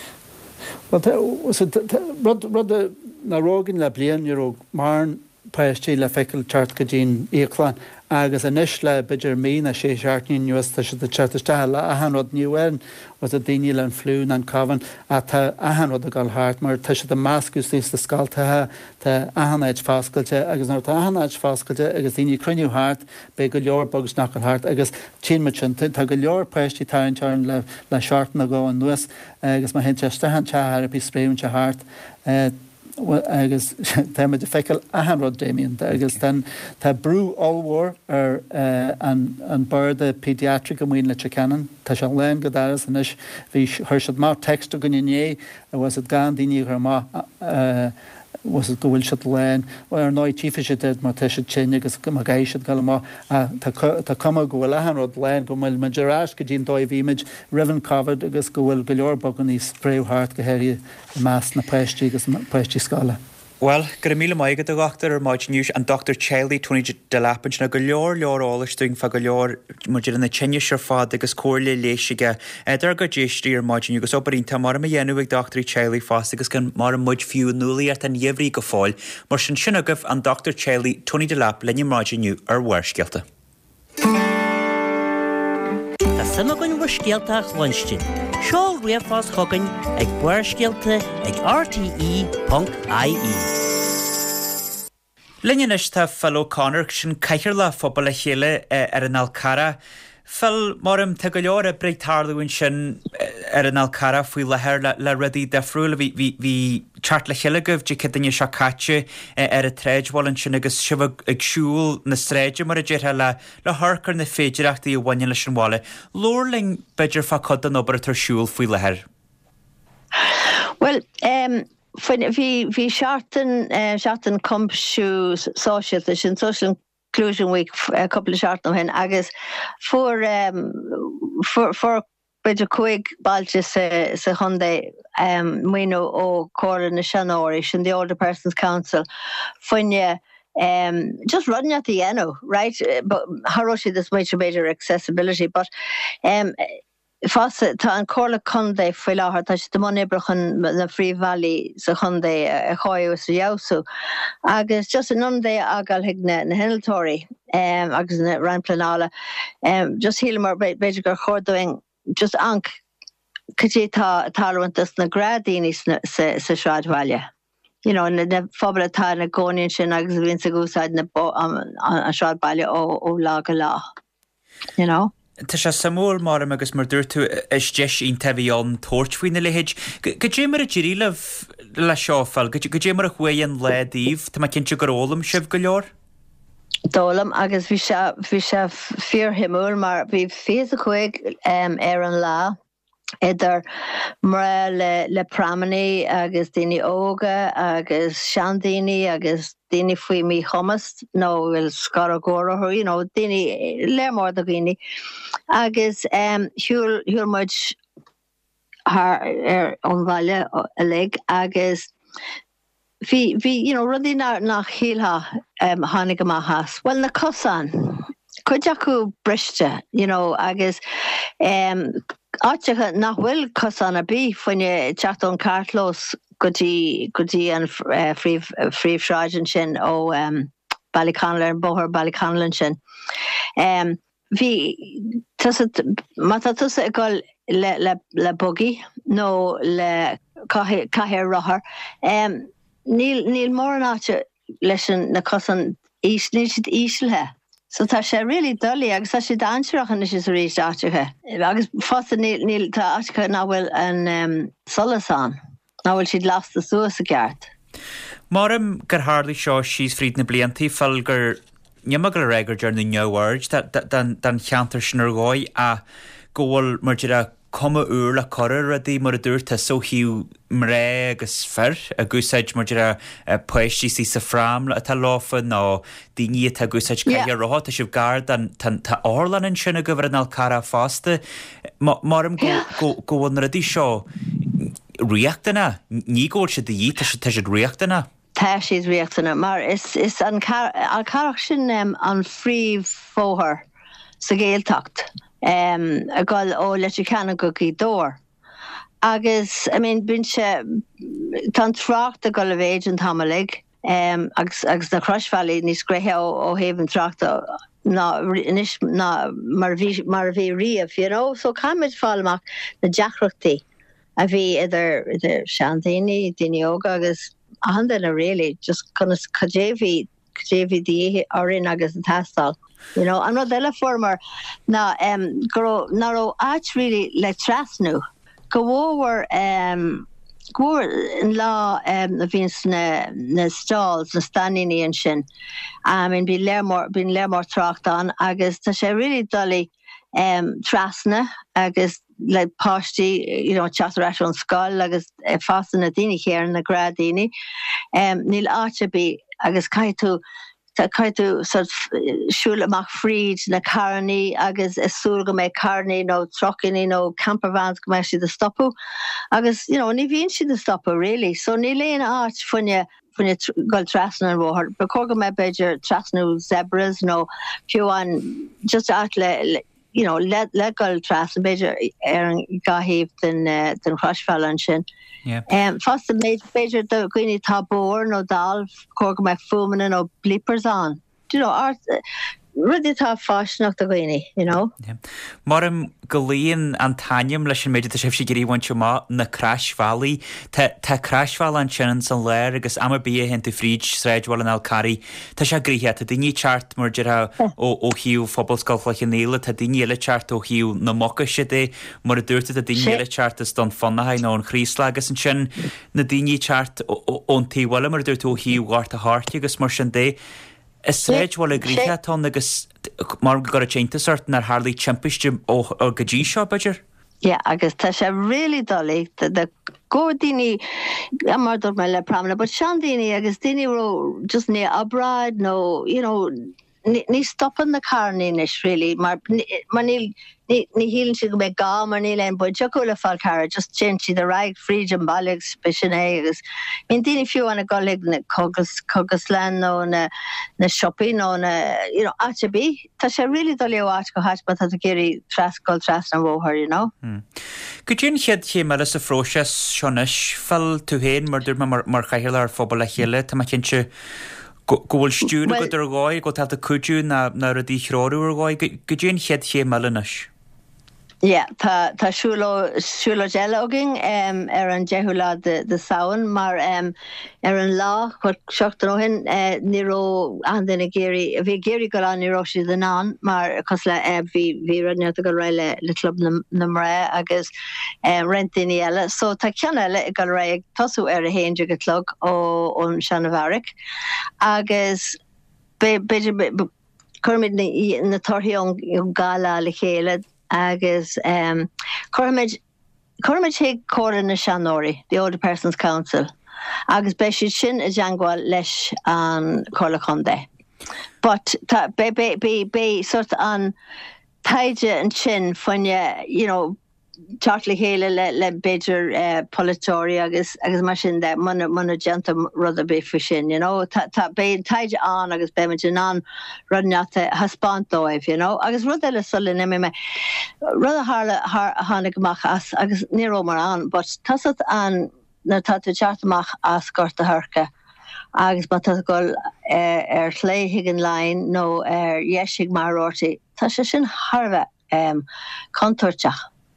Rud na rógin le blian ar mar paistí le feiceil teart go dtín íochlain agus inis le beidir mí a sé seaartníí nuas tá de teartiste le ahanrod níhain was a daoine le an flún an cabhan a tá ahanrod a gáil háart mar tá se de máscus níos de scaltathe tá ahanid fáscailte agus nar tá ahanid fáscailte agus daoine cruniú háart be go leor bogus nach an háart agus tíime sin tá go leor paistí taintearn le seaartna go an nuas agus má hen testahan teharapí spréimte háart agus téime de feiceil ahanrod Damien agus tá brú allhór ar an bird pediatric amhaoin le Chicanan tá se lein go daras inis bhí thuirsad má textú go inné a was it gan daoine gur má was it go bhfuil se lein ar 9 tífa sé dead mar te se tsin agus go gaiisiad gal má tá cuma go bhfuil ahanrod lein go bhfuil man deráis go dtíon dóibh image rivan covered agus go bhfuil go leor bogan ní spréúthart go héir más na peistí agus peistí scala. Well, gur míle maigad a gaachtar ar maid níos an Dr. Chelly Tony de Lappin na go leor álaistúing fa go leor muidir na tenne seir fád agus cóirla léisiige idir go déistí ar maid níos obairínta mar a dhéanú ag Dr. Chelly fást agus gan mar a muid fiú nualaí ar an dhéhrí go fáil mar sin sin agah an Dr. Chelly Tony de Lapp lenne maid níú ar bhuairscealta. Tá sama gon bhuairscealtaach lunchtin. Seol riamhás chogainn ag bhuairscealta ag rte.ie. Linneis tá fellow Connor sin caiithir le phobal a chéile ar an Alcara. Fel marm te go leor a breigtarlúin sin ar an Alcara faoi lethir le rudí defriúil bhí teart le chéile goh de cidaine se caite ar a tréidhil sin agus sibh ag siúil na stréide mar a ddéirthe le thurcar na féidireachtaí a bhaine leis an bháile. Lorling beidir fa cod an obair tar siúil faoi lethir. Well, hí seaartan compisiú sóisialta sin social Inclusion Week a couple of short hen agus for beidir cuig bailte sa Hyundai muoine ó córa na Seanóirí sin the Older Persons Council funne just running at the end, right? But Haroshi this major accessibility, but Fasa tá an cóla Hyundai foioi láthair tá sé do mna brachan na Free Valley sa Hyundai a choú sa jausú agus just an Hyundai agal hiag na Hinaltóirí agus na Ranplanála just híle mar beidir gur chóirdoing just anc catí tá talhaantas na gradíní sa Sráidbhaile. You know, na phobal atá na gcónaíonn sin agus bhíonn sa gúsáid na an Sráidbhaile ó lá go lá. You know? Tá sé samór mar agus mar dúirtú is deis on tahíán tóirtfuoine lehéid. Go dé mar a ddíríileh le seáfáil, go dé mar a chuaon ledíomh, tá cinnte gur ólam sibh go leor? Dólam agus bhí sé fíorhimúil mar bhí féas a chuig ar an lá idir mar le pramani agus daoine óga agus seandíine agus daoine faoi mí chumas nó bhfuil scar a ggóra you know daoine lémór do gine agus hiúil muid an bhaile a lig agus hí you know rudí nach chéaltha tháinig amach has well na cosan chuid acu briste you know agus áitecha nach bhfuil cosan a bí faoine teachtain cartlós gotí an phríomhshráidean sin ó Ballyconlan an bóthar Ballyconlan sin hí mata tusa a gáil le bugi nó le caithear rothair níl mór an áite leis na cosan níl siad ísilthe so tá sé really dulí agus tá sé dainseachchan is a rééis áitethe agus fásta níl tá áitecha ná bhfuil an solasán ná bhfuil siad lasta suas a ceart. Marm gur hálaí seo síos fríd na bliantaí fel gur neamh go réigur dear na neabhhaid dan cheantar sin ar gáid a ggóil mar a cuma úr le choir a dí mar a dúirta so hiú mré agus fer a gúsaid mar a poisttí sí sa frám a tá láfa ná daoine a gúsaid caiige roth a sibh gar tá orlan an sinna go bhar an alcara fásta marm ggóin a dí seo riachtainna ní ggóil si dí tá si riachtainna. Tá siad riachtainna mar is an alcarach sin an phríomh fóthar sa géaltacht. A gáil ó leis ceanna go í dór. Agus, bin se tan tracht a gáil a bhéid an tamalig, agus na Crushvalley níos gréthe ó héhann trachta mar a bhí riamh, you know, so caimid fálamach na deachrachtaí a bhí idir seandaoine, daoine óga agus a handan a really just conas cadéhí dí áirín agus an tastal. You know, I'm not the former na ó áit really le trasnú. Go bhór in lá na bhís na stalls na staníní an sin. Bhín lémór tracht an agus tá sé really dulí trasna agus le páistí, you know, chatarach an scoil agus fásan na daoine chéar na gradíine. Níl áite bí agus caiitú siúil amach fríd na carnaí agus súil go méid carnaí nó trocinní nó campervans go méid siad a stopú agus you know, ní bhíonn siad a stopú really so ní léon áit funne gáil trasna an bhóthar ba cóga méid beidir trasnú zebras nó fiúan just áit le you know, le gáil trasna beidir an gaithíomh den Crushvalley sin. Fast méid beidir do gine tabór nó dal cóga me fumanna nó blippers an. You know, rudí tá fáisnacht a gine, you know. Marm go líon an taim leis an méidir a sibh si guríhaintú má na Crushvalley. Tá Crushvalley an sin san léir agus am bí hentu fríd sréidhil an alcarí. Tá sé gríthe a daoine teart mar ó hiú fóbalscoilflaich an éile tá daoine eile teart ó hiú na mocha si é mar a dúirta a daoine eile teart is don fannahaid nó an chrísla agus an sin na daoine teart ón tíhile mar dúirt ó hiú gáart a háirte agus mar sin dé. Is sréidhil a gríthe tán agus mar go a tchénta sort nar hálí timpiste ó go dtí seo beidir? Yeah, agus tá sé really dulí de gódaoine mar dúirt me le pramna, but seandaoine agus daoine ró just ní abráid nó, you know, ní stoppan na carnaínis really, mar ní hílann si go méid gá mar ní leon buid teacu le fáil cara just sin siad a raig fríd an bailg spisin é agus bhíonn daoine fiú anna gálig na cogus lein nó na shopping nó na, you know, áte bí tá sé really dulí ó áit go háit ba tá géirí trascáil tras an bhóthar, you know. Go dtíon chiad chéime sa phróiseas seonis fel tú héin mar dúirt mar chaitheal ar phobal le chéile tá cinnte Gohfuil stúr go ar gáid go tá a cuidú na a dí chráú ar gáid go dtíon chiad chéimelenas. Yeah, tá siúla geile agin ar an deithúla de saoin mar ar an lá chuir seachtain óhin níró an na géirí a bhí géirí go an níró si den ná mar cos le bhí runneart a go raile le club na mré agus rentíine eile so tá ceanna eile go raig tosú ar a héidir go tlog ón Seanavaric agus beidir chumid na torthaí an gála le chéile agus chuirmid Cormac Hig Cora na Shanori, the Older Persons Council. Agus beshi sin a jangwal lesh an Corla Conde. But be sort an taide and chin when you Chartley Hale le bidger politori agus machine that mana genta rather be fishin, ta be taide an agus be an runnate haspantoif, agus rudele solin me rather hanig mach as agus nero mar an, but tasat an na tatu chartmach as gorta herke. Agus batasgol slay higgin line no yeshig marorti ta sin harve contorcha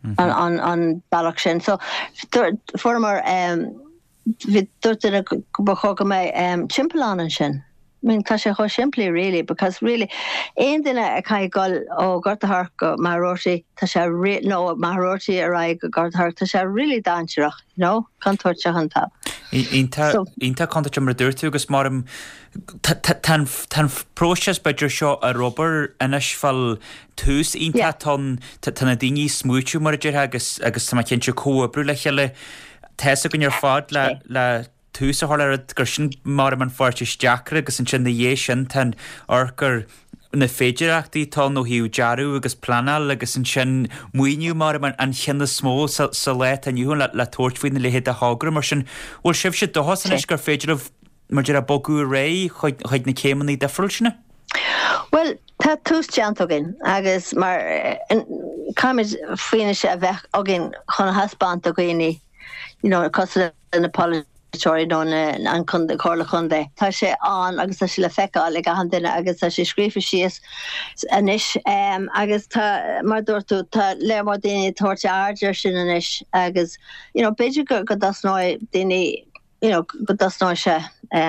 on balakshin. So former vid dortin bochogame chimpalan shin. I mean, tasha simply really, because really, ain't in a kind of gol gorta hark marorti tasha no marorti arai gorta hark tasha really dangerous, contorcha hanta. Inta conta mar dúirtu agus marm tan próses beidir seo a Robert inis fall tús inta tan a daoine smúitiú mar agus tá cinnte cóabrú le cheile teasa gon ar fád le tús a hála gur sin mar an fáirtis deacra agus an sin na dhé sin tan orcar na féidirachtaí tá nó hiú dearú agus planal agus an sin muoinú mar an chinna smó sa leit a nniuún le tóirtfuoin na lehéad a hágra mar sin bhfuil sibh si dohas an is gur féidir mar de a bogú ré chuid na cémannaí defriúil sinna? Well, tá tús deantagin agus mar caiimid faoine se a bheith agin chuna haspáint a gcuoine, cos na politóí nó an Corla Conde. Tá sé an agus tá sé le feicáil ag a handine agus tá sé scrífa síos anis agus tá mar dúirtú tá le mar daoine tuairt ardar sin anis agus beidir go dasnáid daoine go dasnáid se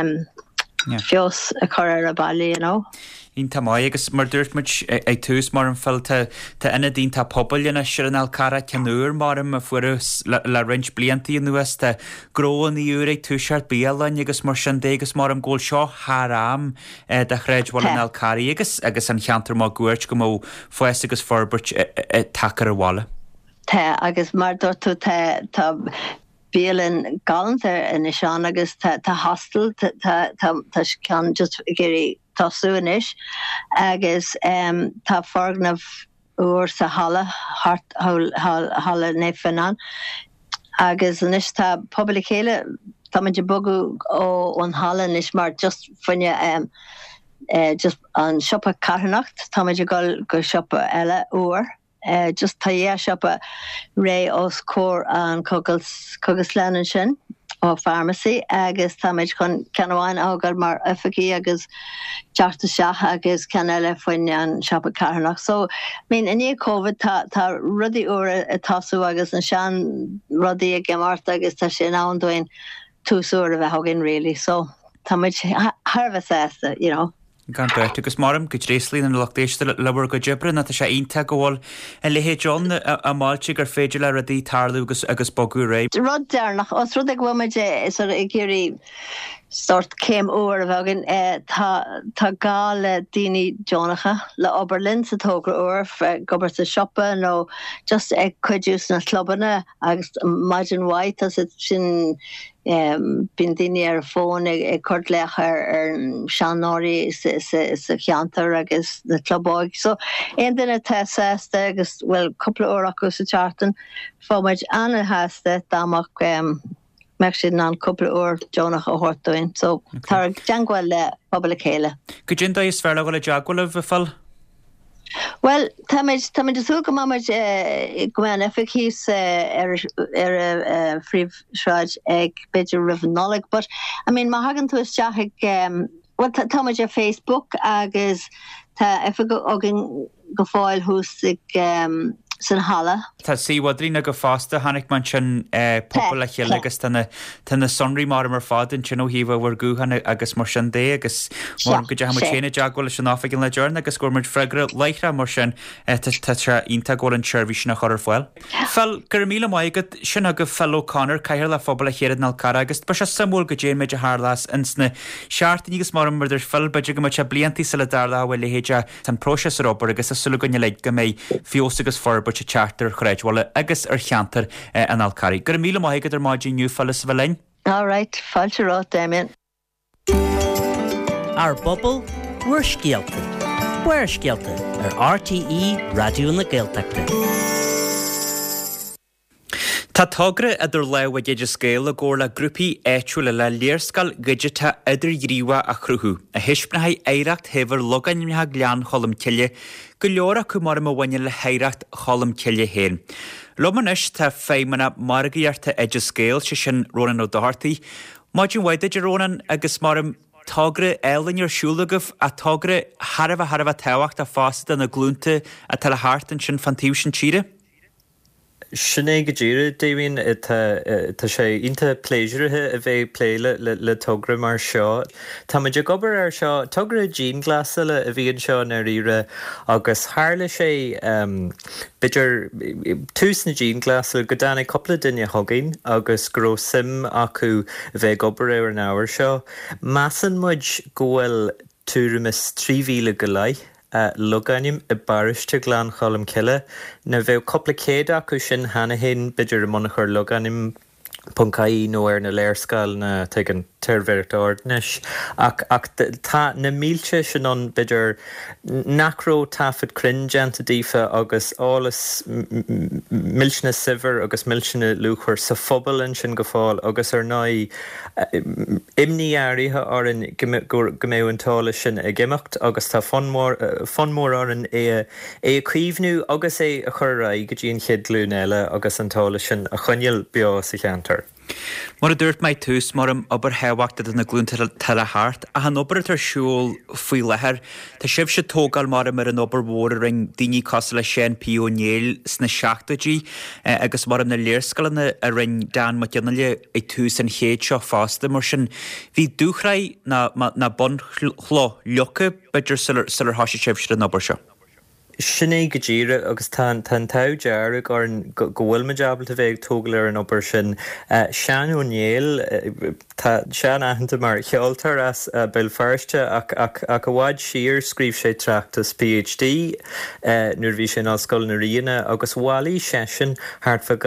fios a choir a bailí, Ínta mai agus mar dúirtmuid ag tús mar an fillta tá ina dínta pobl na siar an alcara ceanúr mar a furas le rint bliantaí nuas tá gróin í úr ag túseart béalain agus mar sin dégus mar an ggóil seo haram de chréidhil an alcarí agus an cheantar má gúirt go mó foies agus forbert tacar a bhála. Tá agus mar dúirtú tá Bílan galant in Sean agus tá hostel tá cean just géirí tasú inis agus tá forgnamh úr sa hala nefanan agus inis tá pobl chéile tá muid bogu ó an hala inis mar just funne just an siopa carnacht tá muid go siopa eile úr just tá siopa ré os cór an cogus lean sin ó pharmacy agus tá muid chun ceanháin ágar mar efficí agus teachta seach agus cean eile foioine an siopa carnacht. So in COVID tá rudí úr a tasú agus an sean rudí a gemarta agus tá sin andoin túsúr a bheith hagin really. So tá muid harfa sésta, Gan beit agus marm go dréslín an lochtéiste lewer go jibrin na sé einta gohil en lehé John a máilte gur féidir le a dí tarlú agus bogú ré. Rod dénach os rud ag bhfuide is ag géirí sort céim úr a bhagin tá gá le daoine Jonacha le Oberlin sa tógra úr gobar sa siopa nó just ag chuidús na slobbanna agus maidin white as it sin bin daoine ar fón ag chuirt leach ar seanóirí sa cheantar agus na clubáig. So ein duine tá sésta agus bhfuil coppla úr acu sa chartan fáid anna heasta dámach meach sin an coppla úr Jonach a hortúin. So tar deanghil le pobl chéile. Go djinta is fearla goile deagháil a fall? Well, tamid asúga mamid go an effichís ar fríomh sráid ag beidir rifnolig, but I mean má hagan tú is teach tamid ar Facebook agus tá effiga agin go fáil hús ag san hala. Tá síhadrína go fásta hanig man sin pobl a chéile agus tanna sonraí mar fád in sin ó híomh bhar gúhanna agus mar sin dé agus mar go deach chéna deagháil sin áfagin le dearna agus gurmid freigra leithra mar sin tá ínta ggóil an seirbhí sin a chur foiil. Fel gur míle maigad sin a go fellow Conor caiir le phobal a chéad nal cara agus ba se samúil go dé méid a hálas insna seaartí agus mar idir fel beidir go se blianttí sa le darla bhfuil le héide tan próses Robert agus a sula gonne leid go mé fios agus forba gote charter chreidhwala agus cheantar an alcari. Gur míle maigad máidí nniufalas bhlein? All right, fáilte rá, Damien. Our bubble, we're skeelta. We're skeelta. Our RTE Radio na Gaeltachta. Tá togra idir lewa geidir scéil a ggóla grúpi éitiúla le léirscal gideta idir dhríwa a chruthú. A hispnathe éireacht hefur loganimthe glean cholam ciile go leora chu mar bhaine le héireacht cholam ciile héin. Lomanis tá féimena margaíarta idir scéil sin Ronan ó Doherty. Máidin waide idir Ronan agus marim togra eilinir siúlagah a togra harfa tehacht a fásad na glúnta a tal háart an sin fantíw sin tíre? Sinné go ddíire, Damien, tá sé ionta pléisiúrthe a bheith pléile le togra mar seo. Tá muidir gobar ar seo togra jean glasala a bhíonn seo na rire agus hála sé bidir tús na jean glasala go dána coppla duine thugainn agus gro sim acu a bheith gobar ar an áhar seo. Masan muid gohfuil túramas 3,000 go laith. Loganim I bariste glán cholam ciile, na bheith coppla céad acu sin hana hen bidir monachar loganim puncaí nó ar na léirscail na tegan tervericht ordnis ach tá na mílte sin an bidir nachró tafid crin genta dífa agus álas milsna siver agus milsna lúchar sa fphobal sin go fáil agus ar ná imníarithe ar an goméhantála sin a gimimecht agus tá fonmór ar an é cuimhnú agus é a churra go dtíon chiad glúnéile agus antála sin a chuineal beo sa cheantar. Mar a dúirt mai tús marm obair hehaachta na glúnta tal a háart a han obair tar siúil faoi lethir tá sibh se tógáil marm ar an obair mhór ring daoine cos le sin pionéil sna seachtadí agus marm na léirscailna a ring dan ma ceannaile I tús an chéad seo fásta mar sin bhí dúchraid na bon chló leocha beidir sular háise sibh se an obair seo. Sinné go ddíire agus tá tau dearg ar go bhfuil me jabal a bheith tógal ar an obair sin Sean O'Neill tá Sean ahananta mar cheoltar as bil firste ach a bháid siar scríb sé trachtas PhD nuair bhí sin á scoil na Riana agus bhálaí sesin thart fa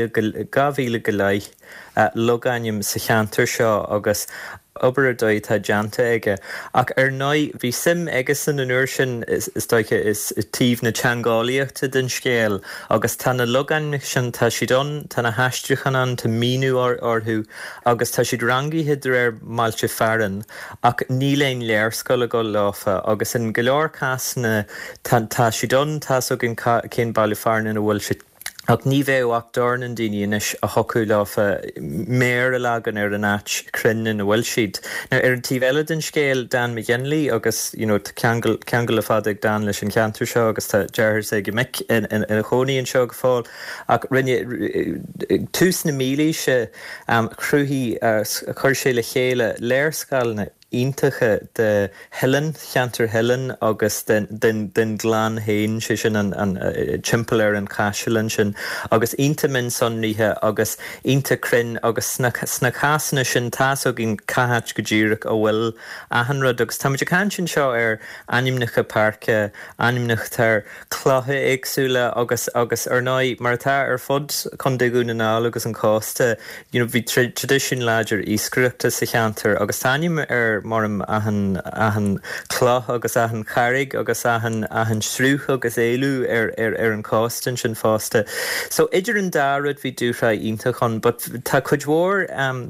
2,000 go laith loganim sa cheantar seo agus obair dóid tá deanta aige ach ar ná bhí sim aige san an uair sin is tíomh na teangálaíochta den scéal agus tá na logan sin tá siad an tá na heistriúchan an tá míú orthú agus tá siad rangaithe ar mailte fearan ach níléon léirscoil a go láfa agus in go leor casna tá siad an tá so cén bailú fearan a bhfuil siad ach ní bheith ach darn an daoine inis a hocu láfa mér a lagan ar an áit crin in a bhfuil siad. Now ar an tíbheile den scéal Dan McGinley agus ceangal a fadig Dan leis an ceantar seo agus tá dearthar sé go mic in a choníonn seo go fáil ach rinne tús na mílí se chrúthaí chuir sé le chéile léirscailna íntacha de Helen, cheantar Helen agus den glán hain sé sin an timpeall ar an caiisiúlann sin agus ínta min sonníthe agus ínta crin agus sna cásanna sin tásó gin caihat go ddíreach ó bhfuil ahanrad agus táidir can sin seo ar animnecha parca animnech tar chláthe éagsúla agus ar ná mar tá ar fod chun deagún na agus an cásta bhí tradition láidir íscreachta sa cheantar agus táim ar marm ahan cloth agus ahan charig agus ahan srúch agus éilú ar an costin sin fásta. So idir an dárad bhí dúrá ítachon, but tá chuidhór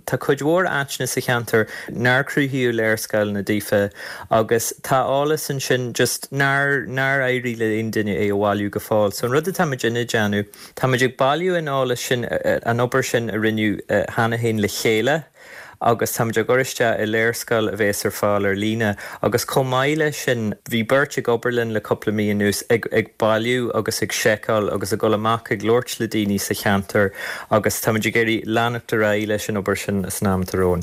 áitna sa cheantar nár cruthíú léirscail na ddífa agus tá álas an sin just nár éirí le aon duine é bháilú go fáil. So an rud a táimeanna deanú, táimeid bailú an álas sin an obair sin a rinneú hana hain le chéile agus táimeid goriste I léirscail a bheits ar fáil ar lína agus comáile sin bhí beirt ag oberlinn le coppla míon nús ag bailú agus ag seiceáil agus a go amach ag glóirt le daoine sa cheantar agus táimeid géirí leanachtar a leis an obair sin is námtarón.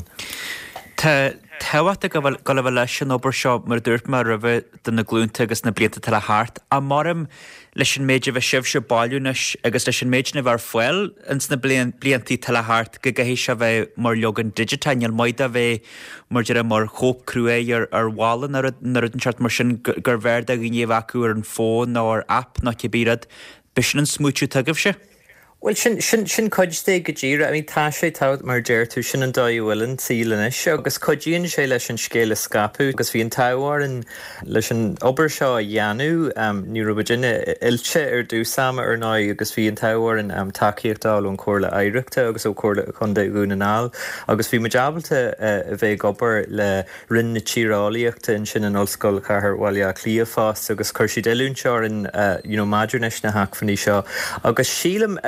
Táhacht go bhfuil leis an obair seo mar dúirt mar roimh den na glúnta agus na blianta tal a háart a marm leis an méid a bheith sibh se bailúnas agus leis an méidna bhar foiil ins na bliantaí tal a háart go gahéis se bheith mar legan digitainal maid a bheith mar dear mar chóp crué ar bhálan nar an seart mar sin gur bherd a gníomh acu ar an fón ná ar app ná cibírad Bishan an smúitiú tagabh se? Well, sin coidiste go ddíra, tá sé tát mar deirtú sin an dáhfuilin sílanis, agus coidíonn sé leis an scéile scapú, agus bhí an táhhain leis an obair seo a dheanú ní rubidine ilte dúsama ná, agus bhí an táhhain takeíochtáil ón cóirla éireachta, agus ó cóirla chun gúnaál, agus bhí majabalta a bheith obair le rinn na tírálaíochta in sin an ollscoil chathair bhaile clíomhfás, agus chuir si deilún seo in maidirneis na haacfaní seo, agus sílam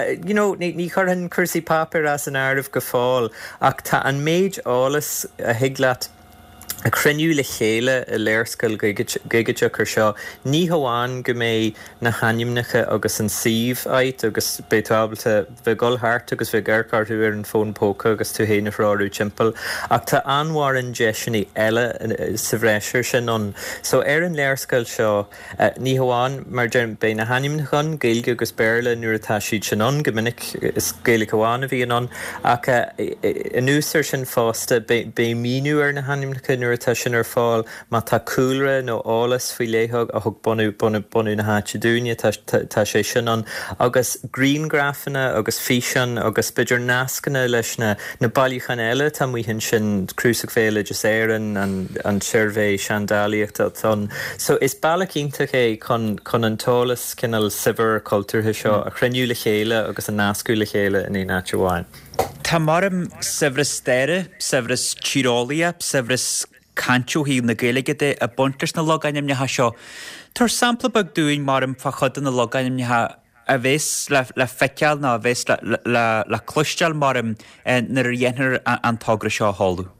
ní chuann cursaí papir as an airmh go fáil, ach tá an méid álas a higlaat a cruniú le chéile a léirscail gaige chu seo, ní hamháin go mé na haimnecha agus an síomh ait, agus bétábalta bheith golthart agus bheith gghearcartú ar an fón póca agus tú héanana ráú timpeall, ach tá anmhar an deisinaí eile sa bhreisir sin an. So ar an léirscail seo ní hamháin mar bé na haimnechan gailge agus béirle nuair atá siad sin an, go minic is gaeilge hamháin a bhí an, ach an úsar sin fásta bé míú ar na haimnecha tá sin ar fáil má tá coolra nó álas faoi léthag a thug bonú na háte dúine tá sé sin an, agus greengraffanna agus físan agus beidir nascanna leis na bailíchan eile tá muohann sin cruúsach féile just éan an seirbhé seandálaíocht an. So is bailachíntaach é chun an tálas cinnal sibhar cultúrtha seo a chruniú le chéile agus an nascú le chéile in é náteamháin. Tá marm severas stéire, severas tírália, severas cantiú hí na Gaeilge a buntas na loganim netha seo. Tar sampla bag dúin marm fachadan na loganim netha a bhés le feiceal ná a bhés le cloisteal marm nar dhéanaar an tágra seo hallú.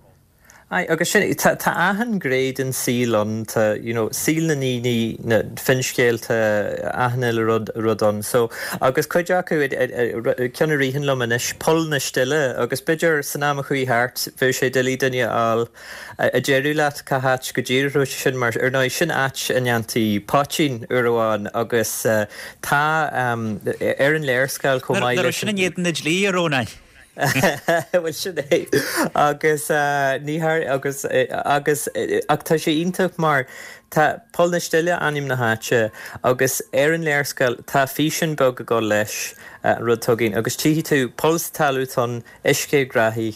Agus sin tá ahan gréad an sílan síl na níní na finscéalta ahanil rudan. So agus chuide acu ceanna rihan lomanis pol na stille, agus beidir san am chuí hart bhí sé delí duine á a déirú leat cahat go ddíirú sin mar ar ná sin at an antaí pátín uháin agus tá ar an léirscail chomh maiile. Sin iad na dlí aróna. Well sin é agus níthar agus ach tá sé iontaach mar tá pol na stille anim na háte agus ar an léirscail tá físin bog go leis rudtóginn agus tíhí tú pols talúton iscégrathí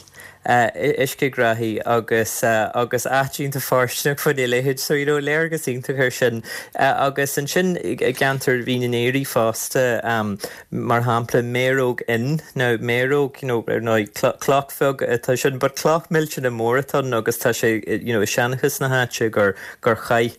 agus áitínta fársneach fud é léhéid so léirgus ínta chuir sin agus an sin gantar bhíinéirí fásta mar hampla méróg in nó méróg ar ná clochfug tá sin bar cloch millte na móratón agus tá sé seanachas na háte gur chaith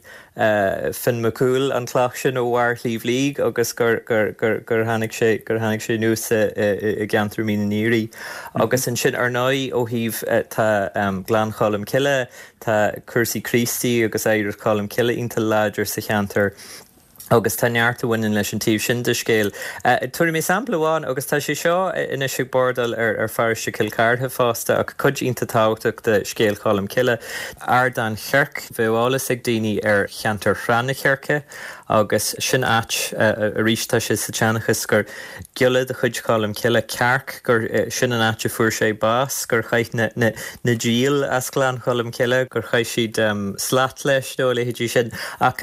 fin macúil an clach sin óhhair líomhlíg agus gur tháinig sé nús i gantar mínéirí agus an sin ar náid ó híh tá glanchalam ciile tá cursaí Christí agus éidir chalam ciile ionta láidir sa cheantar agus tá neartta bhain leis an tíobh sin de scéal. Tuair mé sampla bháin agus tá sé seo ina sig bordal ar feariste Kilcartha fásta ach chud ionta táhachtach de scéal chalam ciile ar dan chearc bheálas ag daoine ar cheantar chranna chearcha agus sin áit a ríistá sé sa teannachas gur gilead a chuid chalam ciile cearc gur sin an áte fuair sé bás gur chaith na díal as glán chalam ciile gur chaith siad slat leis dó léhéidí sin ach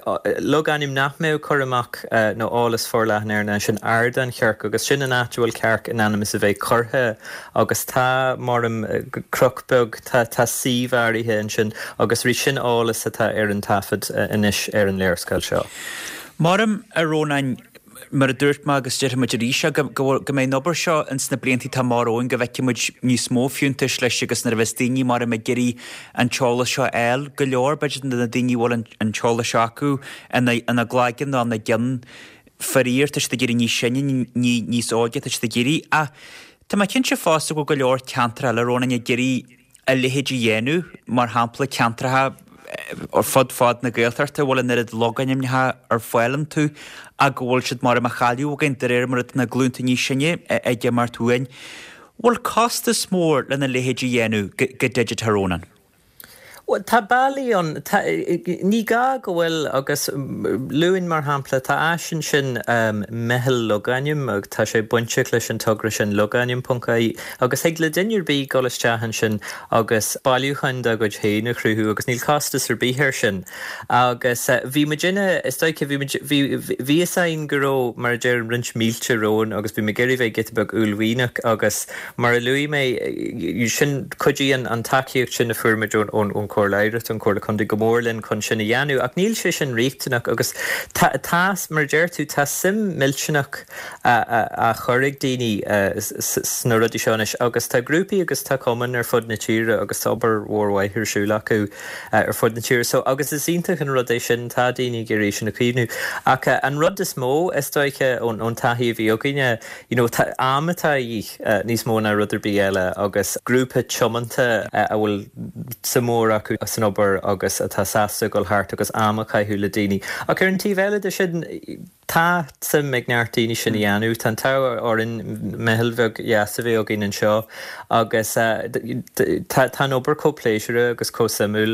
log anim nach mé chur amach nó álas forleithnéir sin airdan chearc agus sin an áitiúil cearc in animas a bheith chortha agus tá marm crocbug tá síomhairithe in sin agus rí sin álas atá ar an tafad inis ar an léirscail seo. Marm a rónain mar a dúirt má agus deir muid ríise go mé nobar seo in sna bliantí tá máróin go bheice muid níos mó fiúntais leis agus na bheith daoine mar a geirí an teála seo eil go leor beidir na daoine bhil an teála seo acu ina gláigean ná na gceann faríir tuis de géirí níos sinne níos áige tuis de géirí a tá má cinn se fásta go leor ceantra le róna geirí a lehéidir dhéanú mar hampla ceantratha or fod na Gaeltarta bhfuil in irid loganim netha ar fáilim tú a ghfuil siad mar a chailiú againn de mar na glúnta níos sinne ige mar túin. Bhfuil costas mór lena lehéidir dhéanú go digitarónan? Tá bailí an ní gá go bhfuil agus luúin mar hampla tá aisin sin mehel loganium ag tá sé buinte leis an tugra sin loganium.caí agus ag le duinear bí golasteachan sin agus bailúchain a go chéanú chrúthú agus níl castas ar bíthir sin agus bhí me dinne is stoice bhí asáin goró mar deir rint mílte róin agus bhí me geirí bheith gitbeg úlhhuiach agus mar luí mé sin chudí an takeíocht sin na fuirmeid ón cóirleiret an cóirla chun de gomórlinn chun sinna dhéanú ach níl sé sin riachtanach agus tás mar deir tú tá sim milteach a choirigh daoine sna rudí seánis agus tá grúpaí agus tá cuman ar fud na tíre agus obair mhórhaithir siúla acu ar fud na tíre so agus is ionintach an rud é sin tá daoine géiréis sin na cíbhnú ach an rud is mó is stoiche ón taithí bhí ógine amatá níos mó na rudidir bí eile agus grúpa tiomanta a bhfuil samór acu san obair agus atá sasta go thart agus ama caiithú le daoine. A chu an tíbhéile de sin tá sam ag nearttíine sin dhéanú tan tá in mehilbheh sa bhéh gin an seo agus tá obair cópléisiire agus cósamúil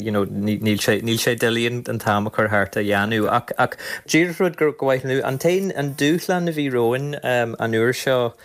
níl sé delíonn an táma chu thart a dhéanú ach díirrúd gur gohaithnú an tain an dúchlan na bhí roin an uair seo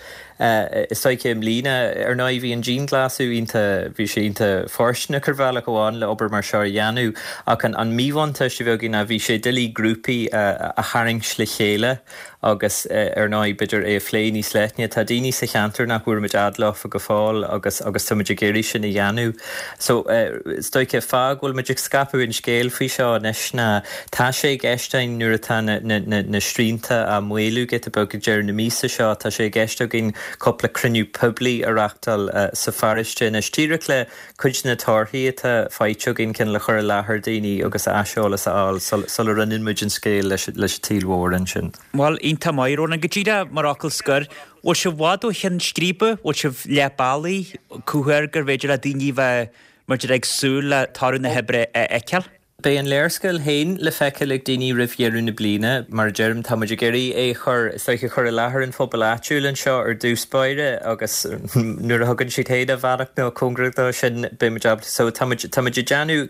is stoicim lína ar ná bhí an jean glasú bhí sé ínta forsna curhheala goháin le obair mar seo dhéanú ach an míhhaanta si bheith gin a bhí sé dilí grúpaí a haring le chéile agus ar ná beidir é phléí sleitne tá daoine sa cheantar nach bhuair meid adlach a go fáil agus tuimeid géirí sin na dhéanú. So stoice fághfuil meidir scapuinn scéal faoi seo neisna tá sé geistein nuair atá na strínta a mhuilú get a bag dear na mísa seo tá sé geisteach gin coppla cruniú publi arachtal sa fariste na stíire le chuid na torthaí atá fáiteo gin cin le chur láthair daoine agus aseolalas aáil sal runnin muid an scéal leis tílhór an sin. Well, ínta mairóna go dtíra mar acail scar ó se bhádó chin scríbe ó se leabálaí cúthir gur bhéidir a daoine bheith mar ag súla tarú na hebre eiceal. Bé an léirscail hain le feiceil ag daoine rihhéarú na bliana mar dearm tá muidir géirí é stoiche chur a láthair an phobal áitiúil an seo ar dúspáire agus nuair a thugann si chéad a bharach nó congrúta sin be jab so tá muidir deanú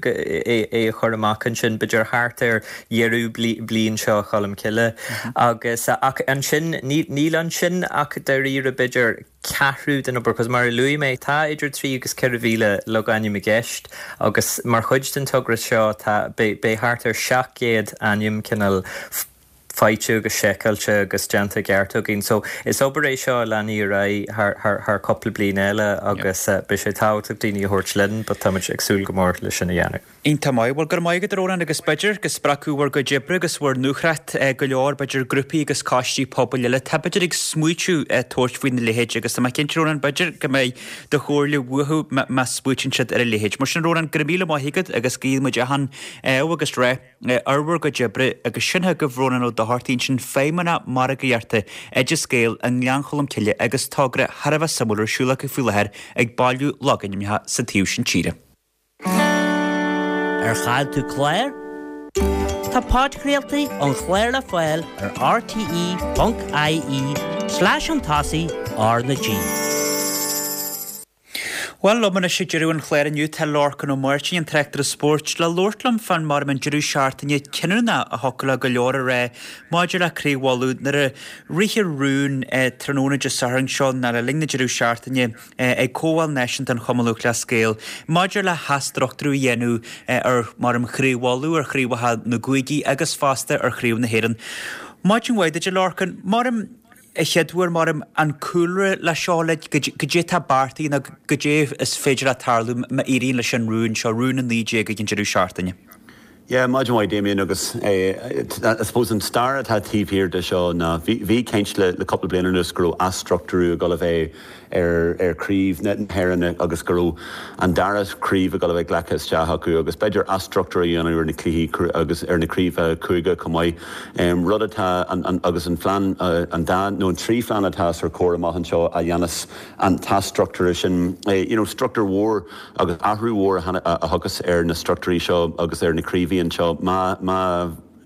é chur amachchan sin beidir thart ar dhearú blion seo chalam ciile agus ach an sin níl an sin ach de riar a beidir ceathrú den obair cos mar luí mé tá idir 3 agus 4 mhíle loganium a gceist agus mar chuid den tugra seo tá bé thart ar 700 ainium cinnal feitú agus secailte agus deanta geartú gin so is obair é seo leanaí ra th coppla blian eile agus be sé táach daoine a thuirt linn ba táid agsúil go mór leis sinna dhéanamh. Ínta mai bhil gur maigad róna agus beidir gus spracúhar go dibre agus bhar nuachreacht go leor beidir grúpaí agus cáistí pobl le tá beidir ag smuitiú tóirt faoin na lehéid agus tá cinint rónan beidir go méid do chóirle bhuathú me smuitin siad ar a lehéid. Mar sin rónan gur míle maithigad agus cíad mu dehan agus ré arbhar go dibre agus sinthe go bhrónan ó dohartín sin féimena mar a gohearta idir scéal an ngeancholam ciile agus tágra Harbh samúlar siúla go fuileheir ag bailú loganimithe sa tíú sin tíre. Ar chail tú chléir? Tá páidchréaltaí an chléir le fáil ar rte.ie/an-tasaí ar na G. Well, lo mana sé dearú an chléir aniu tá lorcan ó muirtí an treachtar a sport le lortlam fan mar man dearú seaartaine cinna a hocail go leor a ré maidir le críomhálú nar a rithir rún tróna de sarang seo na le lingna dearú seaartaine ag cóháil neisint an chomalúch le scéal. Maidir le hasdrochtrú dhéanú ar mar an chríomhálú ar chríomhathe na guigí agus fásta ar chríomh na héan. Maidir waide de lorcan mar cheadúir mar an cúlre le seálaid go dé tá bartaí na go dé is féidir a tarlú ma iríon leis an rún seo rún an lídé go gin dearú seaartaine. Yeah, maidin mhaid Damien agus I suppose an star atá tíbhíir de seo na bhí ceint le coppla blianar nus gurú asstructúrú go bheith ar críomh net an héireanna agus gurú an daras críomh a go bheith ghlachas teathú agus beidir asstructúí an ar na clíí agus ar na críomh cúige cumáid rud atá agus an phlean an dá nó an trí phlean atá ar cóir amach an seo a dhéanas an tá structúr sin structúr mhór agus athrú mhór a thugus ar na structúí seo agus ar na críomhí an seo má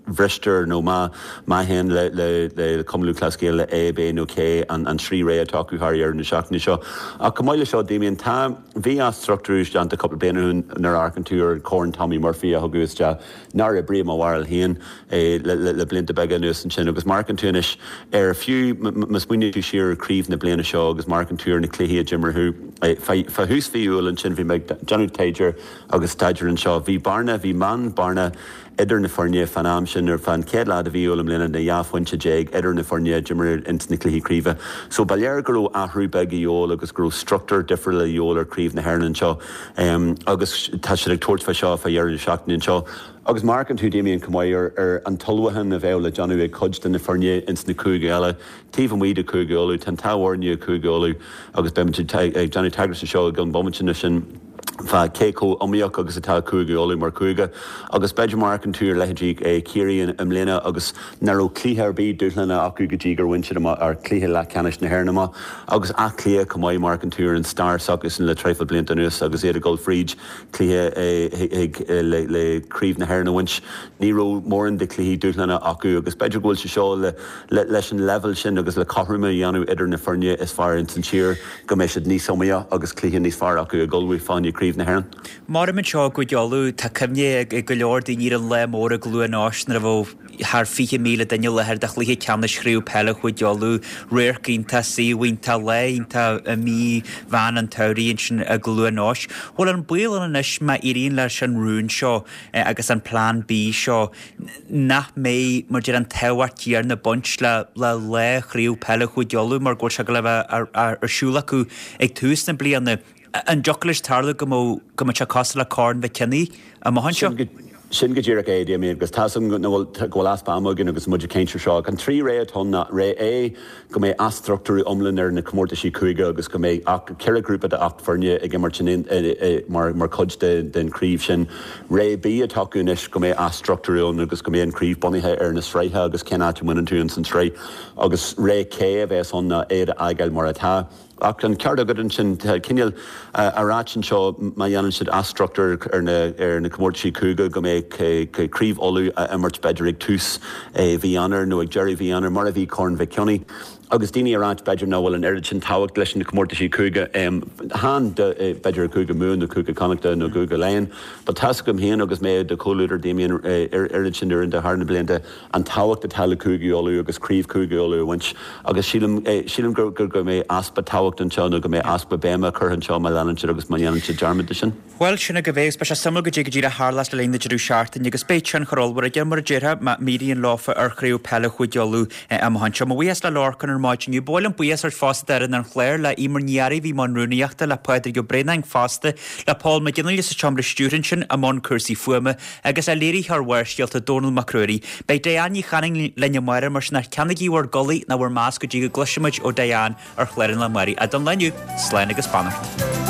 Vrister no ma hen le cumlú clascéil le A, B, no K an trí ré atáú hair na seachna seo. A cumáile seo Damien tá bhí a structúis an a couple blianún nar arcan túr Corn Tommy Murphy a thuguste nar a brí má bhil híon le blinta bega nuas an sin agus marcan túnis fiú mas muine tú siar críomh na bliana seo agus marcan túr na cléhí a Jimmerú fa hús fiúil an sin bhí me Johnny Tager agus Tager an seo bhí barna bhí man barna idir na forne fan am sin ar fan céad a bhí ólam lena na jaafhainte déag idir na forne Jimmer ins na cléhí críomh. So baléir go ahrú beg i ól agus go structúr difriúil le ól ar críomh na hairnan seo agus tá sé ag tuairt fa seo fa dhearann seachtain seo. Agus marcan tú Damien cumáir ar an tolwahan a bheith le Johnú ag chuid na forne ins na cúga eile tíh an muide cúga óú tan táhhairne cúga óú agus beimid Johnny Taggart seo gan bommintena sin Fa Keiko omíoch agus atá cúga óú mar cúga agus beidir marcan túr leidí cíiríon am léna agus naró clíthar bí dúlana acu go dtí gur winse ar clíthe le canis na hairnama agus aclia cumáid marcan túr an star agus in le treifa blianta nuas agus éad a Goldfried clíthe le críomh na hairna winch níró mórin de clíhí dúlana acu agus beidir ghfuil se seo leis an level sin agus le chohrma dhéanú idir na forne is far in san tír go mééis níos somia agus clíthe níos far acu a ggóhfuil fáinne críomh na hairn. Marmin seo go deolú tá cymne ag go leor daoine an le mór a glú an áisnar a bh haar 4,000 daine lethir de chluthe ceanna scríú peile chu deolú réircínta síhaoínta leínta a mí bhean an tairíonn sin a glú an áis. Hil an buil an inis má iríonn leis an rún seo agus an plán B seo nach mé mar dé an tehhart tíar na bunt le chríú peile chu deolú mar ggóil se go le bheith arsúla acu ag tús na blianana. An jocalis tarla go te costal le cán bheith cenní a mahan seo? Sin go ddíach é dé agus tasam gohfuil aspa amgin agus muidir céintir seo. An trí ré atá ré é go mé astructúí omlinn ar na commórta sí chuige agus go mé ceir grúpa a 8 forne ag mar cud den críomh sin. Ré bí atáúnis go mé astructúún agus go mé an críomh bonithe ar na sreithe agus cenáte muan tú an san sré agus ré cé a bheits anna éad aigeil mar atá. Ach an ceart agad an sin cineal aráin seo má dhéanann siad astructúr ar na commórtaí cúga go mé críomh olú a immert beidir ag tús bhí anar nó ag Jerry bhí anar mar a bhí corn bheith ceannaí. Agus daoine aráint beidir nóhfuil an airad sin táhacht leis na commórtaí cúga hán beidir cúga mún nó cúga connachta nó cúga léin, ba tas gom héan agus mé de choúidir Damien airad sin ar an de hána blianta an táhacht a talla cúga olú agus críomh cúga olú winch agus sílam gur go mé aspa táhacht an seo nó go mé aspa béma chur an seo mai leanann si agus maíanann si dearmid sin. Well sinna go bhéh be samla go dtí go dtí a hálas le léna deú seaartain agus spéit an chorolhar a d mar déire mííon láfa ar chríú peile chu deolú am hanseo má bhuias le lácan ar máidingú bóil an buas ar fásta ar an chléir le imar nearí bhí man runúnaíachta le peidir go brenaing fásta le Paul McGinley sa chambra stúrin sin a món cursí fuama agus a léirí thhhairstealta Donald Macrory. Bei Diane chaning lenne maire mar sinna ceannagíhar golaí na bhar más go dtí go gluisiimiid ó Diane ar chléirin le marí a don leniu sléin agus Spanner.